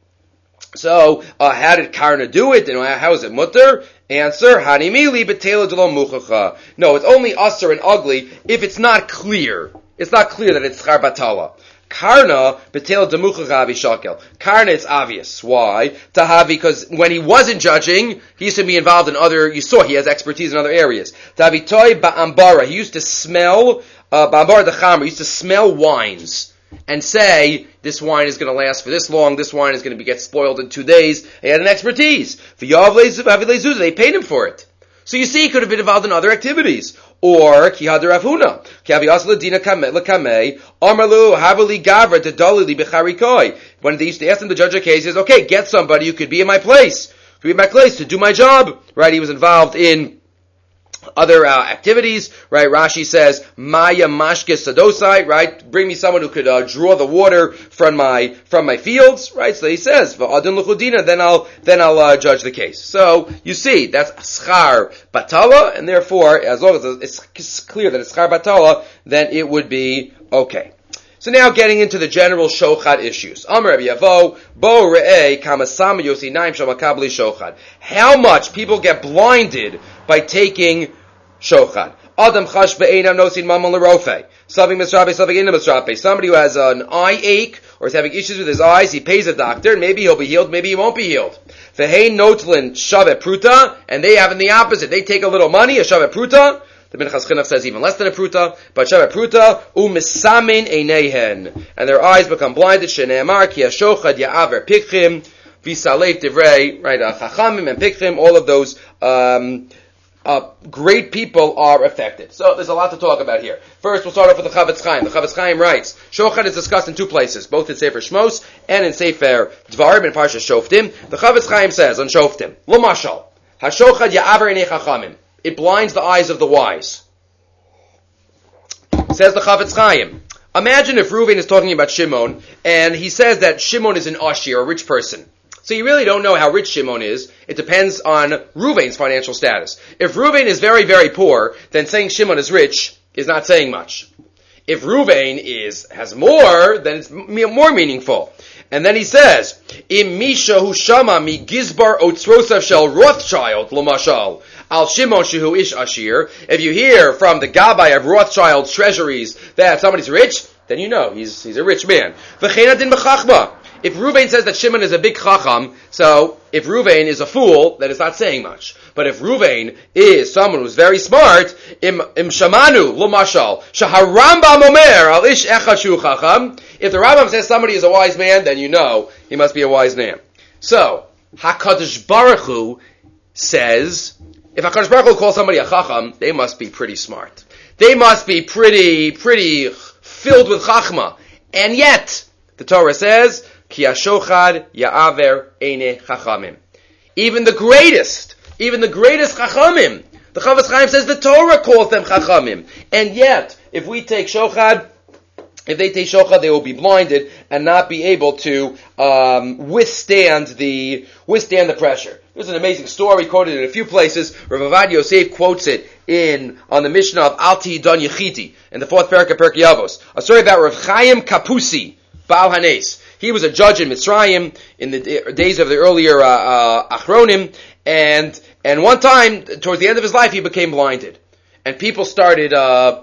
So, uh, how did Karna do it? And how is it mutter? Answer, hanimili b'tela d'lo muchacha. No, it's only usser and ugly if it's not clear. It's not clear that it's schar batala. Karna, betel demuchacha avishakel. Karna, it's obvious. Why? Tahavi, because when he wasn't judging, he used to be involved in other, you saw he has expertise in other areas. Tavitoi ba'ambara, he used to smell, uh, ba'ambara the chamer, he used to smell wines and say, this wine is going to last for this long, this wine is going to be, get spoiled in two days. He had an expertise. They paid him for it. So you see, he could have been involved in other activities. Or, ki hadar avhuna. Ki avi asla dina kamei, amarlu havali gavra to dalili b'charikoi. When they used to ask him to judge a case, he says, okay, get somebody who could be in my place. Could be in my place to do my job. Right? He was involved in, other uh, activities, right? Rashi says, Maya mashke sadosai, right? Bring me someone who could uh, draw the water from my from my fields, right? So he says, V'adin l'chudina, then I'll then I'll uh, judge the case. So you see, that's schar batala, and therefore, as long as it's clear that it's schar batala, then it would be okay. So now getting into the general shochad issues. Amar Rabbi Yavo, Bo Re'eh Kamasama Yosinaim Shamakabli Shochad. How much people get blinded by taking shochad? Adam Chash Be'enam Nosin Mamal Lerofe. Something Misrape, something in Misrape. Somebody who has an eye ache or is having issues with his eyes, he pays a doctor, and maybe he'll be healed, maybe he won't be healed. Ve'hein Notlin Shavet Pruta, and they have in the opposite. They take a little money, a Shavet Pruta. The Minchas Chinuch says even less than a pruta, but Shavet Pruta, u'misamin einehen, and their eyes become blinded. Shene'amar ki hashochad ya'aver pikchim, v'salef divrei, right? Chachamim and pikchim, all of those um, uh, great people are affected. So there's a lot to talk about here. First, we'll start off with the Chavetz Chaim. The Chavetz Chaim writes, shochad is discussed in two places, both in Sefer Shmos and in Sefer Dvarim and Parsha Shoftim. The Chavetz Chaim says on Shoftim, lo mashal, hashochad ya'aver einei chachamim. It blinds the eyes of the wise. Says the Chavetz Chaim. Imagine if Reuven is talking about Shimon, and he says that Shimon is an ashir, a rich person. So you really don't know how rich Shimon is. It depends on Reuven's financial status. If Reuven is very, very poor, then saying Shimon is rich is not saying much. If Reuven is has more, then it's more meaningful. And then he says, Im misha hu shama mi gizbar otzrosav shel Rothschild, l'mashal. Al Shimon shehu ish ashir. If you hear from the Gabbai of Rothschild's treasuries that somebody's rich, then you know he's he's a rich man. V'chein din b'chachma. If Reuven says that Shimon is a big chacham, so if Reuven is a fool, then it's not saying much. But if Reuven is someone who's very smart, im im shamanu lo mashal shaharambam omer al ish echad shu chacham. If the Rambam says somebody is a wise man, then you know he must be a wise man. So Hakadosh Baruch Hu says, if HaKadosh Baruch Hu calls somebody a chacham, they must be pretty smart. They must be pretty, pretty filled with chachma. And yet, the Torah says, Ki hashochad ya'aver einei chachamim. Even the greatest, even the greatest chachamim, the Chavetz Chaim says the Torah calls them chachamim. And yet, if we take shochad, if they take shochad, they will be blinded and not be able to um, withstand the withstand the pressure. There's an amazing story quoted in a few places. Rav Avad Yosef quotes it in on the Mishnah of Alti Don Yechiti in the fourth parak of Pirkei Avos. A story about Rav Chaim Kapusi, Baal Hanes. He was a judge in Mitzrayim in the days of the earlier uh, uh, Achronim, and and one time towards the end of his life he became blinded, and people started uh,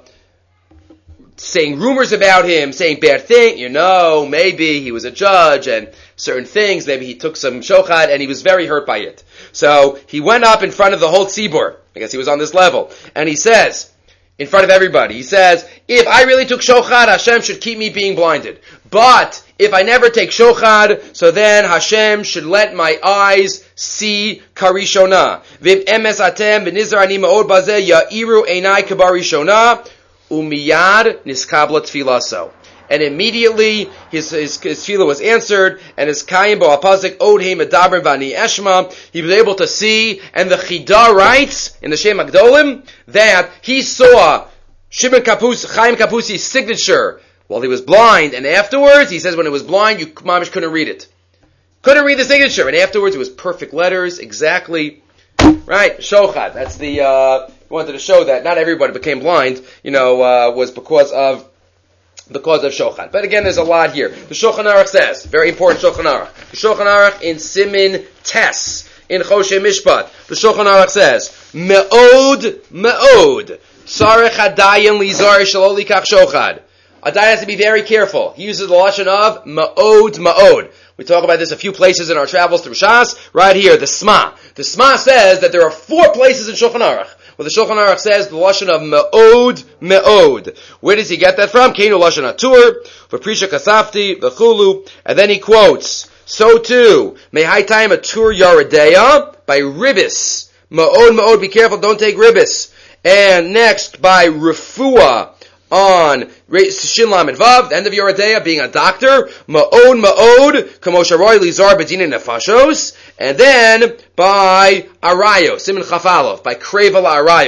saying rumors about him, saying bad things. You know, maybe he was a judge and certain things. Maybe he took some shochad, and he was very hurt by it. So he went up in front of the whole tzibur. I guess he was on this level, and he says, in front of everybody, he says, if I really took shochad, Hashem should keep me being blinded. But if I never take shochad, so then Hashem should let my eyes see karishona. V'im emes atem v'nizar ani ma'od bazeh ya'iru einai kabarishona umiyad niskabla tfilaso. And immediately his his, his tefillah was answered, and his kayim bo apasik od he medaber vani eshma. He was able to see, and the Chidah writes in the Shem Agdolim that he saw Shimon Kapus, Chaim Kapusi's signature while he was blind, and afterwards he says when it was blind, you mamish couldn't read it, couldn't read the signature, and afterwards it was perfect letters, exactly right. Shochad. That's the uh, wanted to show that not everybody became blind. You know, uh, was because of. Because of Shochan. But again, there's a lot here. The Shulchan Aruch says, very important Shulchan Aruch. The Shulchan Aruch in Simin Tes, in Choshe Mishpat, the Shulchan Aruch says, Me'od, Me'od, Sarech Hadayan Lizar Shalol Likach Shochad. A Dayan has to be very careful. He uses the Lashon of Me'od, Me'od. We talk about this a few places in our travels through Shas. Right here, the Sma. The Sma says that there are four places in Shulchan Aruch well, the Shulchan Aruch says the lashon of me'od, me'od. Where does he get that from? Keinu lashon atur, for Prisha Kasafti, the Chulu, and then he quotes, so too, mehai time atur yaredeya, by ribis. Me'od, me'od, be careful, don't take ribis. And next, by refuah, on Shin Lam and Vav, the end of Yoredeya, being a doctor, Ma'od Ma'od, Kamosha Roy Lizar Bedina Nefashos, and then by Arayos, Siman Chafalov, by Krevel Arayos.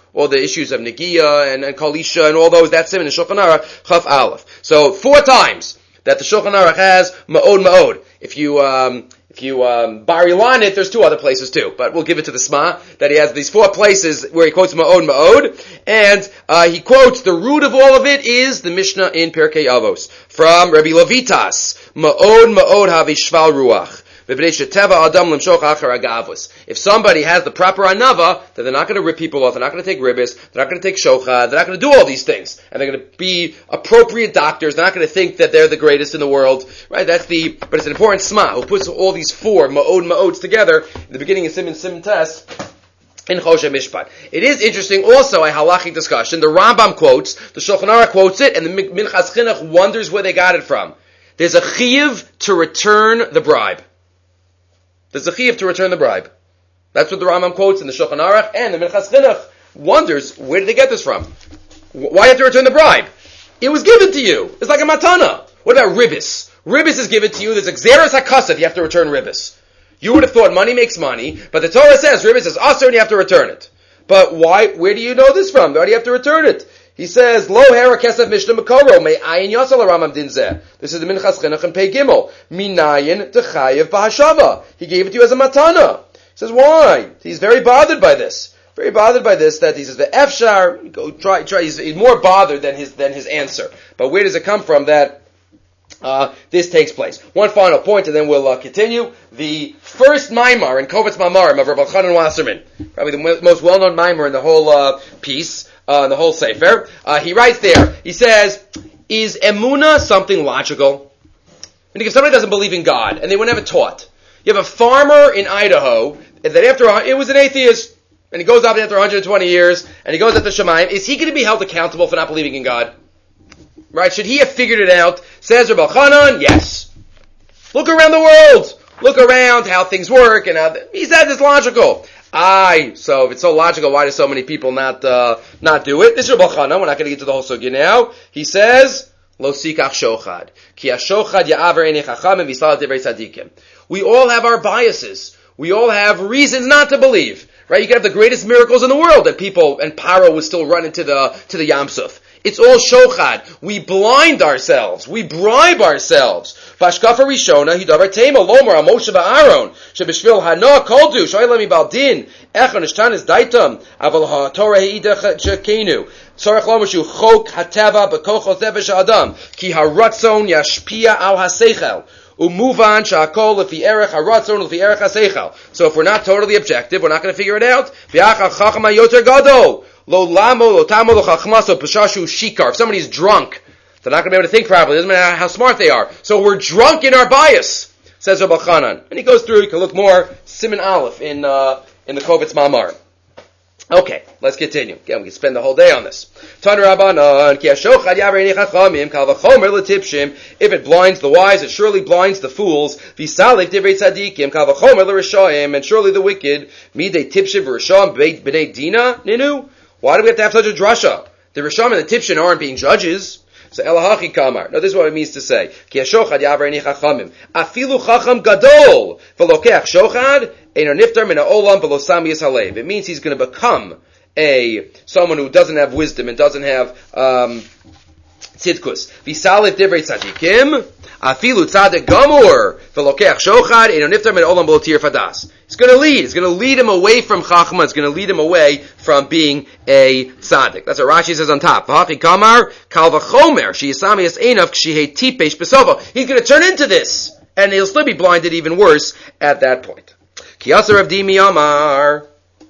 all the issues of Negiya and, and Kalisha and all those, that's in the Shulchan Aruch, Chaf Aleph. So four times that the Shulchan Aruch has Ma'od Ma'od. If you, um, if you, um, Barilan it, there's two other places too, but we'll give it to the Sma, that he has these four places where he quotes Ma'od Ma'od, and, uh, he quotes, the root of all of it is the Mishnah in Perkei Avos, from Rabbi Levitas, Ma'od Ma'od Havi Shval Ruach. If somebody has the proper anava, then they're not going to rip people off, they're not going to take ribbis, they're not going to take shochad, they're not going to do all these things. And they're going to be appropriate doctors, they're not going to think that they're the greatest in the world. Right? That's the, but it's an important sma, who puts all these four ma'od ma'ods together in the beginning of Simon Simon Test. In Choshe Mishpat. It is interesting also, a halachic discussion, the Rambam quotes, the Shulchan Aruch quotes it, and the Minchas Chinuch wonders where they got it from. There's a chiyuv to return the bribe. There's a chiyuv to return the bribe. That's what the Rambam quotes in the Shulchan Aruch, and the Minchas Chinuch wonders, where did they get this from? Why do you have to return the bribe? It was given to you. It's like a matana. What about ribbis? Ribbis is given to you. There's a xeris hakasef. You have to return ribbis. You would have thought money makes money, but the Torah says ribbis is asur and you have to return it. But why? Where do you know this from? Why do you have to return it? He says, Lo hera kesef mishnah makoro, me ayin yasal Rambam din zeh. This is the Minchas Chinuch and Pei Gimel. Minayin techayev bahashava. He gave it to you as a matana. He says, why? He's very bothered by this. Very bothered by this, that he says, the efshar, go try, try, he's, he's more bothered than his, than his answer. But where does it come from that, uh, this takes place? One final point, and then we'll, uh, continue. The first Maimar in Kovetz Mamarim of Rabbi Chanan Wasserman, probably the most well-known Maimar in the whole, uh, piece, Uh, the whole Sefer, uh, he writes there, he says, is Emunah something logical? And if somebody doesn't believe in God, and they were never taught, you have a farmer in Idaho, that after, it was an atheist, and he goes up after one hundred twenty years, and he goes up to Shemayim, is he going to be held accountable for not believing in God? Right? Should he have figured it out? Says Rabbi Chanan, yes. Look around the world! Look around how things work, and how, th- he says it's logical. Aye, so if it's so logical, why do so many people not uh, not do it? This is Rabbi Chanan. We're not going to get to the whole sugya now. He says, "Lo sikach shochad, ki hashochad ya'aver einei chacham v'yisal divrei tzadikim." We all have our biases. We all have reasons not to believe. Right? You can have the greatest miracles in the world, and people and Paro would still run into the to the Yam Suf. It's all shochad. We blind ourselves. We bribe ourselves. Vashkafa Rishona, Hidavar Tema, Lomar, Moshe Ba'aron, Shebishvil Hana, Koldu, Shoylemi Baldin, Echon, Ishtanis Daitam, Aval HaTorah Heidach Shekenu, Tzorech Lomashu, Chok, Hatava, Bekocho Zevesh Adam, Ki Haratzon Yashpia Al HaSeichel, Umuvan Shakol Lefi Erech Haratzon Lefi Erech HaSeichel. So if we're not totally objective, we're not going to figure it out. V'achach Chacham HaYoter Gadol. Lo lamo, lo tamo, lo chachmaso, pashashu shikar. If somebody's drunk, they're not going to be able to think properly. It doesn't matter how smart they are. So we're drunk in our bias, says Rabbi Chanan. And he goes through, you can look more, Siman Aleph in, uh, in the Kovetz Mamar. Okay, let's continue. Again, we can spend the whole day on this. Tan Rabbanan, ki hashochad yavrei chachamim, kal v'chomer l'tipshim. If it blinds the wise, it surely blinds the fools. V'salik divrei tzadikim, kal v'chomer l'rishayim, and surely the wicked. Midei tipshim v'rishayim b'nei dina, ninu. Why do we have to have such a drasha? The Risham and the Tipshin aren't being judges. So Elahachi Kamar. Now this is what it means to say. Ki hashochad yavrei chachamim. Afilu chacham gadol. V'lokeach shochad. Eino niftar min ha'olam v'lo sam yis halev. It means he's going to become a, someone who doesn't have wisdom and doesn't have, um, tzidkus. V'salif divrei tzadikim. Afilu tzadik gamur. V'lokeach shochad. Eino niftar min ha'olam v'lo tir fadas. It's going to lead. It's going to lead him away from Chachma. It's going to lead him away from being a tzaddik. That's what Rashi says on top. V'hachi kamar kal v'chomer she'yisami es einav k'shehei tipesh b'sovo. He's going to turn into this, and he'll still be blinded even worse at that point. Ki yasser Rav Dimi Amar.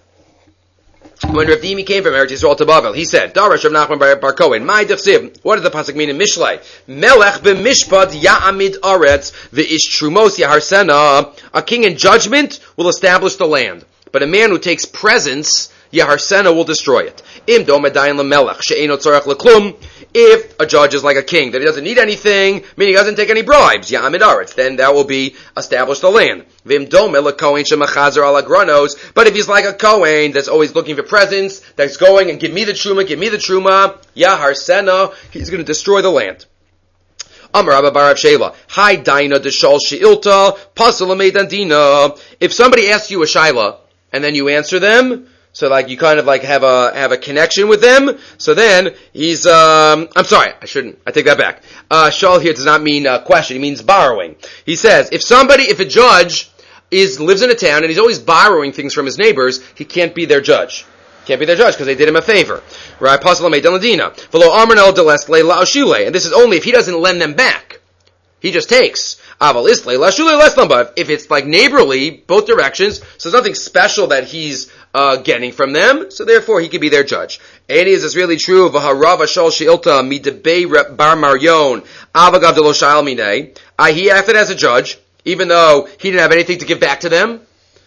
When Rav Dimi came from Eretz Yisrael to Bavel, he said, Darash Rav Nachman bar Kohen, Mai Dechsiv. What does the pasuk mean in Mishlei? Melech b'mishpat ya'amid aretz v'ish trumos yaharsena. A king in judgment will establish the land, but a man who takes presents, yaharsena, will destroy it. Im do medayin lemelech she'eno tzorech leklum. If a judge is like a king, that he doesn't need anything, meaning he doesn't take any bribes, ya'amid aretz, then that will be establish the land. Vim dome lekohen shemachazer ala granos. But if he's like a kohen that's always looking for presents, that's going and give me the truma, give me the truma, yaharsena, he's going to destroy the land. Amar Abba Bar Rav Shela, Hi Daina Deshal Sheilta, Pasala Meidandina. If somebody asks you a shaila, and then you answer them, So like you kind of like have a have a connection with them. So then he's um I'm sorry, I shouldn't. I take that back. Uh shal here does not mean uh, question. It means borrowing. He says if somebody if a judge is lives in a town and he's always borrowing things from his neighbors, he can't be their judge. Can't be their judge because they did him a favor. Right? And this is only if he doesn't lend them back. He just takes. If it's like neighborly, both directions, so there's nothing special that he's uh, getting from them, so therefore he could be their judge. And is this really true of Harav Ashal Sheilta Midabei Bar Marion Avagav Delo Shail Minei? I he acted as a judge, even though he didn't have anything to give back to them.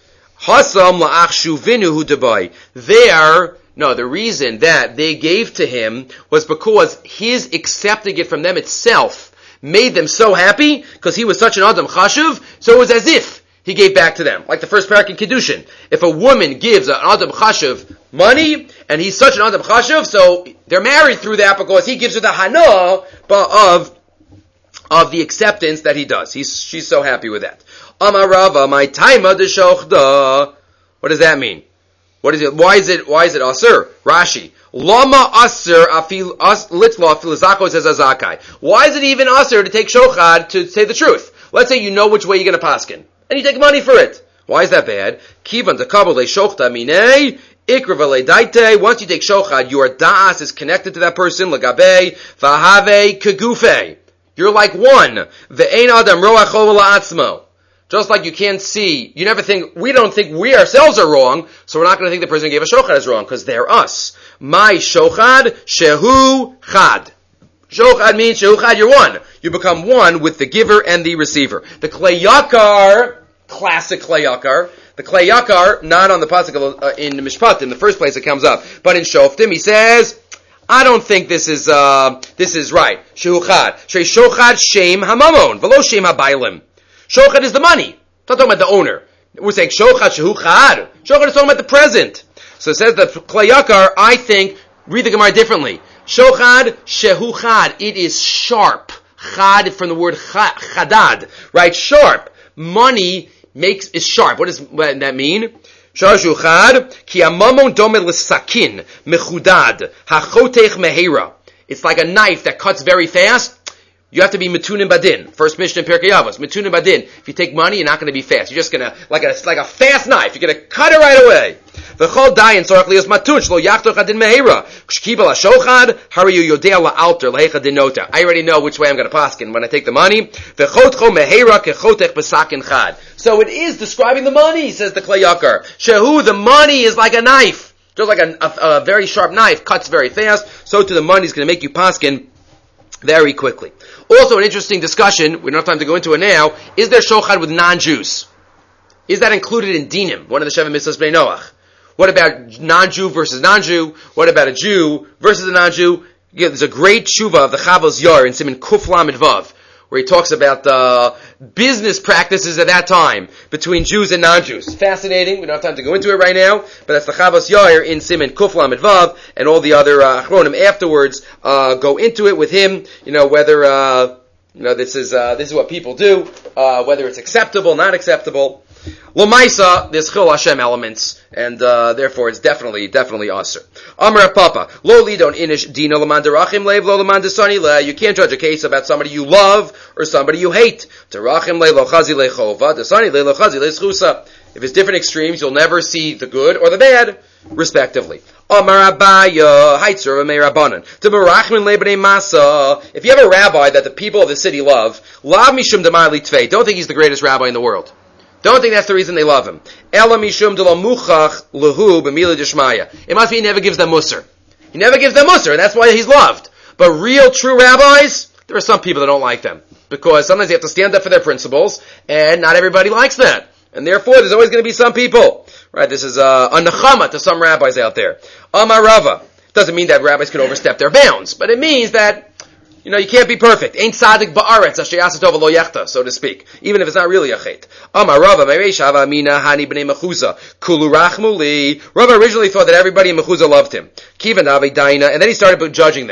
Hasam La'ach Shuvinu Hu Debai. There, no, the reason that they gave to him was because his accepting it from them itself made them so happy, because he was such an Adam Chashuv, so it was as if he gave back to them. Like the first parak in Kiddushin. If a woman gives an Adam Chashuv money, and he's such an Adam Chashuv, so they're married through that because he gives her the Hana of, of the acceptance that he does. He's, she's so happy with that. Amarava, my taima de shochda. What does that mean? What is it? Why is it, why is it asur? Rashi. Lama asur afil litla filizako says azakai. Why is it even asur to take shochad to say the truth? Let's say you know which way you're going to paskin, and you take money for it. Why is that bad? Kivan takabel le shochta minei ikra vele daite. Once you take shochad, your da'as is connected to that person. Lagabe fahave kegufe. You're like one. Ve'ein adam roachol la'atzmo. Just like you can't see, you never think, we don't think we ourselves are wrong, so we're not going to think the person who gave a shochad is wrong, because they're us. My shochad, shehu chad. Shochad means shehu chad, you're one. You become one with the giver and the receiver. The klei yakar, classic klei yakar, the klei yakar, not on the pasuk uh, in Mishpatim, in the first place it comes up, but in Shoftim, he says, I don't think this is, uh, this is right. Shehu chad. She shochad shem hamamon, velo shem habaylim. Shochad is the money. It's not talking about the owner. We're saying shochad shehu chad. Shochad is talking about the present. So it says that klei yakar, I think, read the Gemara differently. Shochad shehu chad. It is sharp. Chad from the word chadad. Right? Sharp. Money makes, is sharp. What does what does that mean? Shashu chad. Ki amamon dome l'sakin. Mechudad. Hachotech mehera. It's like a knife that cuts very fast. You have to be metunim badin. First Mishnah in Pirkei Avos. Metunim badin. If you take money, you're not going to be fast. You're just going to, like a, like a fast knife. You're going to cut it right away. V'chol dayin tzorach lios matun shlo yachtoch adin mehera. K'shkibel ha'shochad, harayu yodea la'alter lehecha dinota. I already know which way I'm going to paskin when I take the money. V'chotcho mehera kechotech b'sakin chad. So it is describing the money, says the klei yakar. Shehu, the money is like a knife. Just like a, a, a very sharp knife, cuts very fast. So to the money is going to make you paskin very quickly. Also, an interesting discussion, we don't have time to go into it now, is there shochad with non-Jews? Is that included in dinim, one of the Sheva Mitzvahs Bnei Noach? What about non-Jew versus non-Jew? What about a Jew versus a non-Jew? Yeah, there's a great tshuva of the Chavos Yair in Siman Kuf Lamed Vav, where he talks about the business practices at that time between Jews and non-Jews. Fascinating. We don't have time to go into it right now, but that's the Chavos Yair in Siman Kuf Lamed Vav, and all the other uh, Achronim afterwards uh, go into it with him. You know whether uh, you know this is uh, this is what people do, uh, whether it's acceptable, not acceptable. L'maisa, there's Chil Hashem elements, and uh, therefore it's definitely, definitely aser. Amar Papa, lo lidon inish dina l'man derachim leiv lo l'man desani le. You can't judge a case about somebody you love or somebody you hate. Derachim leiv lo chazi lechova, desani leiv lo chazi leischusa. If it's different extremes, you'll never see the good or the bad, respectively. Amar Abaya, Heitzur Amei Rabbanan. T'merachmin lebnei masa. If you have a rabbi that the people of the city love, lav mishum demar litvei. Don't think he's the greatest rabbi in the world. Don't think that's the reason they love him. Ela mishum de la muchach lehu b'mila d'shmaya. It must be he never gives them musar. He never gives them musar, and that's why he's loved. But real, true rabbis, there are some people that don't like them. Because sometimes they have to stand up for their principles, and not everybody likes that. And therefore, there's always going to be some people. Right, this is uh, a nechama to some rabbis out there. Amar Rava. Doesn't mean that rabbis can overstep their bounds, but it means that you know, you can't be perfect. Ain't tzaddik ba'aretz asher yasatov lo yechta, so to speak. Even if it's not really a chet. Amar Rava, Mereish Hava Amina Hani b'nei Mechuzah Kulu Rachmu Li. Rava originally thought that everybody in Mechuzah loved him. Kivan Ave Daina, and then he started judging them.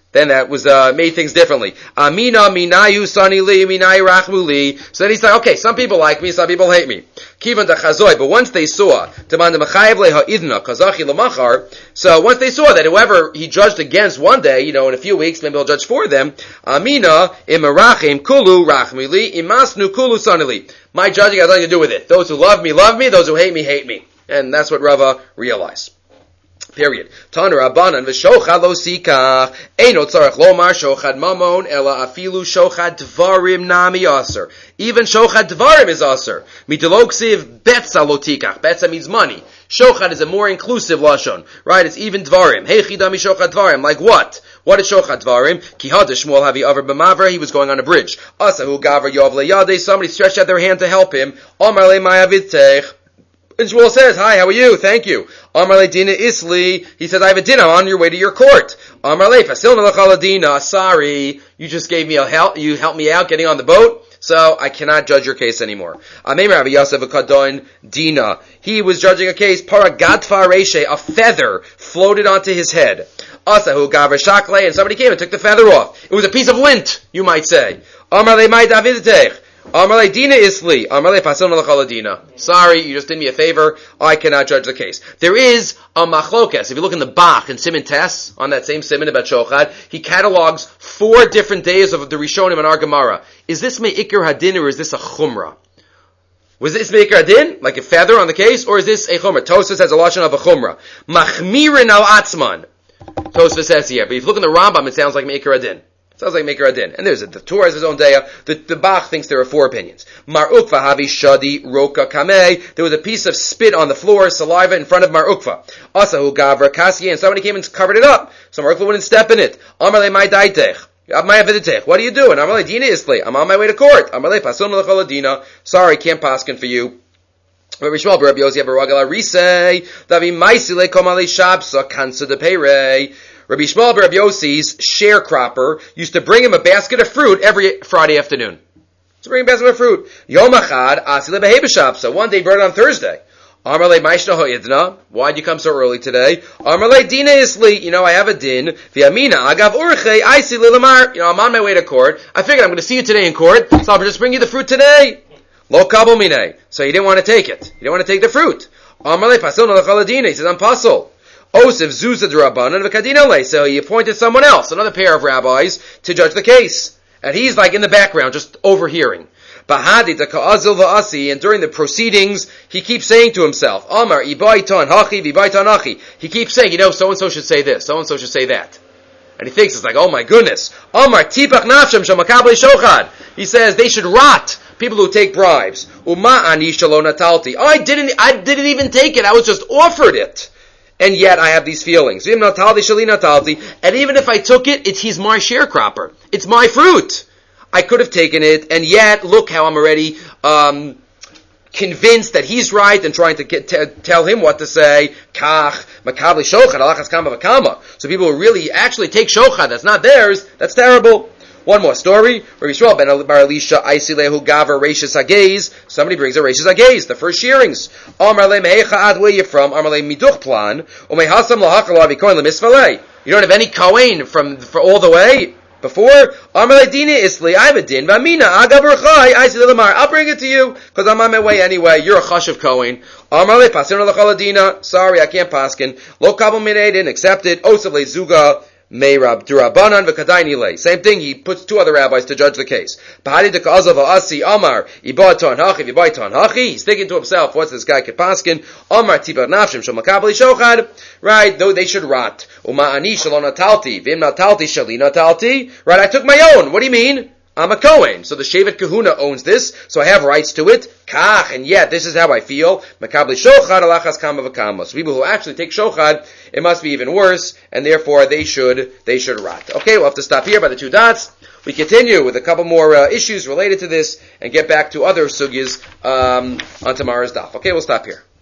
then that was uh, made things differently. Amina minayu sani li minayu rachmu li. So then he's like, okay, some people like me, some people hate me. Kivan dachazoi. But once they saw demand mechayev leha idna kazachi lamachar. So once they saw that whoever he judged against one day, you know, in a few weeks, maybe he'll judge for them. Amina imarachim kulu rachmu li imasnu kulu sani li. My judging has nothing to do with it. Those who love me love me. Those who hate me hate me. And that's what Rava realized. Period. Taner Rabbanan v'shochad lo sikach eino tzarech lomar shochad mamon ela afilu shochad dvarim nami aser. Even shochad dvarim is aser. Mitoloksiv betza lo tikach. Betza means money. Shochad is a more inclusive lashon, right? It's even dvarim. Heichidami shochad dvarim. Like what? What is shochad dvarim? Ki hada Shmuel havi aver b'mavra. He was going on a bridge. Asahu gaver yov leyade. Somebody stretched out their hand to help him. Omar le ma'avitech. And Shmuel says, hi, how are you? Thank you. Amar le dina isli. He says, I have a din. I'm on your way to your court. Amar le fasilna l'chaladina. Sorry, you just gave me a help. You helped me out getting on the boat, so I cannot judge your case anymore. Amem Rabbi Yosef v'kadon dina. He was judging a case. Paragatfa reshe. A feather floated onto his head. Asahu gaver shakle. And somebody came and took the feather off. It was a piece of lint, you might say. Amar le mai davidetech. Amarle dina isli. Amarle fasil malachaladina. Sorry, you just did me a favor. I cannot judge the case. There is a machlokes. If you look in the Bach and Siman Tes, on that same Siman about Shochad, he catalogs four different days of the Rishonim and our Gemara. Is this me'ikr hadin or is this a chumrah? Was this me'ikr hadin, like a feather on the case, or is this a chumrah? Tosfos has a lashon of a chumrah. Machmirin al atzman. Tosfos says here, but if you look in the Rambam, it sounds like me'ikr hadin. Sounds like Meikar Adin. And there's a, the Torah has his own daya. The, the Bach thinks there are four opinions. Mar Ukva havi shadi roka kameh. There was a piece of spit on the floor, saliva in front of Mar Ukva. Asahu gavra kasye, and somebody came and covered it up. So Mar Ukva wouldn't step in it. Amar le mai daitech. What are you doing? Amar le dina isli. I'm on my way to court. Amar le pasun l'chol dina. Sorry, can't paskin for you. Rabbi Shmuel, Rabbi Yossi, have a ragala risei. Davi maisi le komale shabsa kansa de peirei. Rabbi Shmuel Rabbi Yossi's sharecropper used to bring him a basket of fruit every Friday afternoon. So bring him a basket of fruit. Yom achad asile behebeshab. So one day he brought it on Thursday. Amarle maishna ho'idna. Why'd you come so early today? Amarle dina isli. You know, I have a din. V'yamina agav urche aisi lilamar. You know, I'm on my way to court. I figured I'm going to see you today in court, so I'll just bring you the fruit today. Lo kabel mine. So he didn't want to take it. He didn't want to take the fruit. Amarle pasul n'lechaladina. He says, I'm pasul. Osif Zuzah D'Rabbanan v'Kadina Le. So he appointed someone else, another pair of rabbis, to judge the case. And he's like in the background, just overhearing. Bahadi Ka'azil v'Asi, and during the proceedings, he keeps saying to himself, Amar Ibaitan Hachi v'Ibaitan Hachi. He keeps saying, you know, so-and-so should say this, so-and-so should say that. And he thinks, it's like, oh my goodness. Amar Tipach Nafshem Shamakabli Shochad. He says, they should rot. People who take bribes. Uma Ani Shalom Natalti. I didn't, I didn't even take it. I was just offered it. And yet I have these feelings. And even if I took it, it's he's my sharecropper. It's my fruit. I could have taken it, and yet look how I'm already um, convinced that he's right and trying to get, t- tell him what to say. Kach, makabli shochad, alachas kama v'kama. So people who really actually take shochad that's not theirs, that's terrible. One more story. Rabbi Yishmael ben Bar Elisha Aisilehu Gaver Reishis Hagez. Somebody brings a Reishis Hagez, the first shearings. Amar le mehecha ad, where you from? Amar le miduch plan. Umehasam lahakal avikoin lemisvalei. You don't have any kohen from for all the way before. Amar le dina isli. I have a din. V'amina agav rechai Aisile lemar. I'll bring it to you because I'm on my way anyway. You're a chashav kohen. Amar le pasin lechaladina. Sorry, I can't paskin. Lo kabel minei, didn't accept it. Osav le zuga. Meirab Durabanan v'Kadaini Le. Same thing, he puts two other rabbis to judge the case. Bahadi de Ka'azav Asi Amar Ibaitan Hachi V'Ibaitan Hachi. He's thinking to himself, what's this guy Kepaskin? Amar Tibar Nafshim Shal Makabli Shochad. Right, though they should rot. Uma Ani Shalom Natalti V'Im Natalti Shali Natalti. Right, I took my own. What do you mean? I'm a Kohen, so the Shevet Kahuna owns this, so I have rights to it. Kach, and yet this is how I feel. Makabli shochad alachas kama v'kama. So people who actually take shochad, it must be even worse, and therefore they should they should rot. Okay, we'll have to stop here by the two dots. We continue with a couple more uh, issues related to this, and get back to other sugyas um, on tomorrow's daf. Okay, we'll stop here.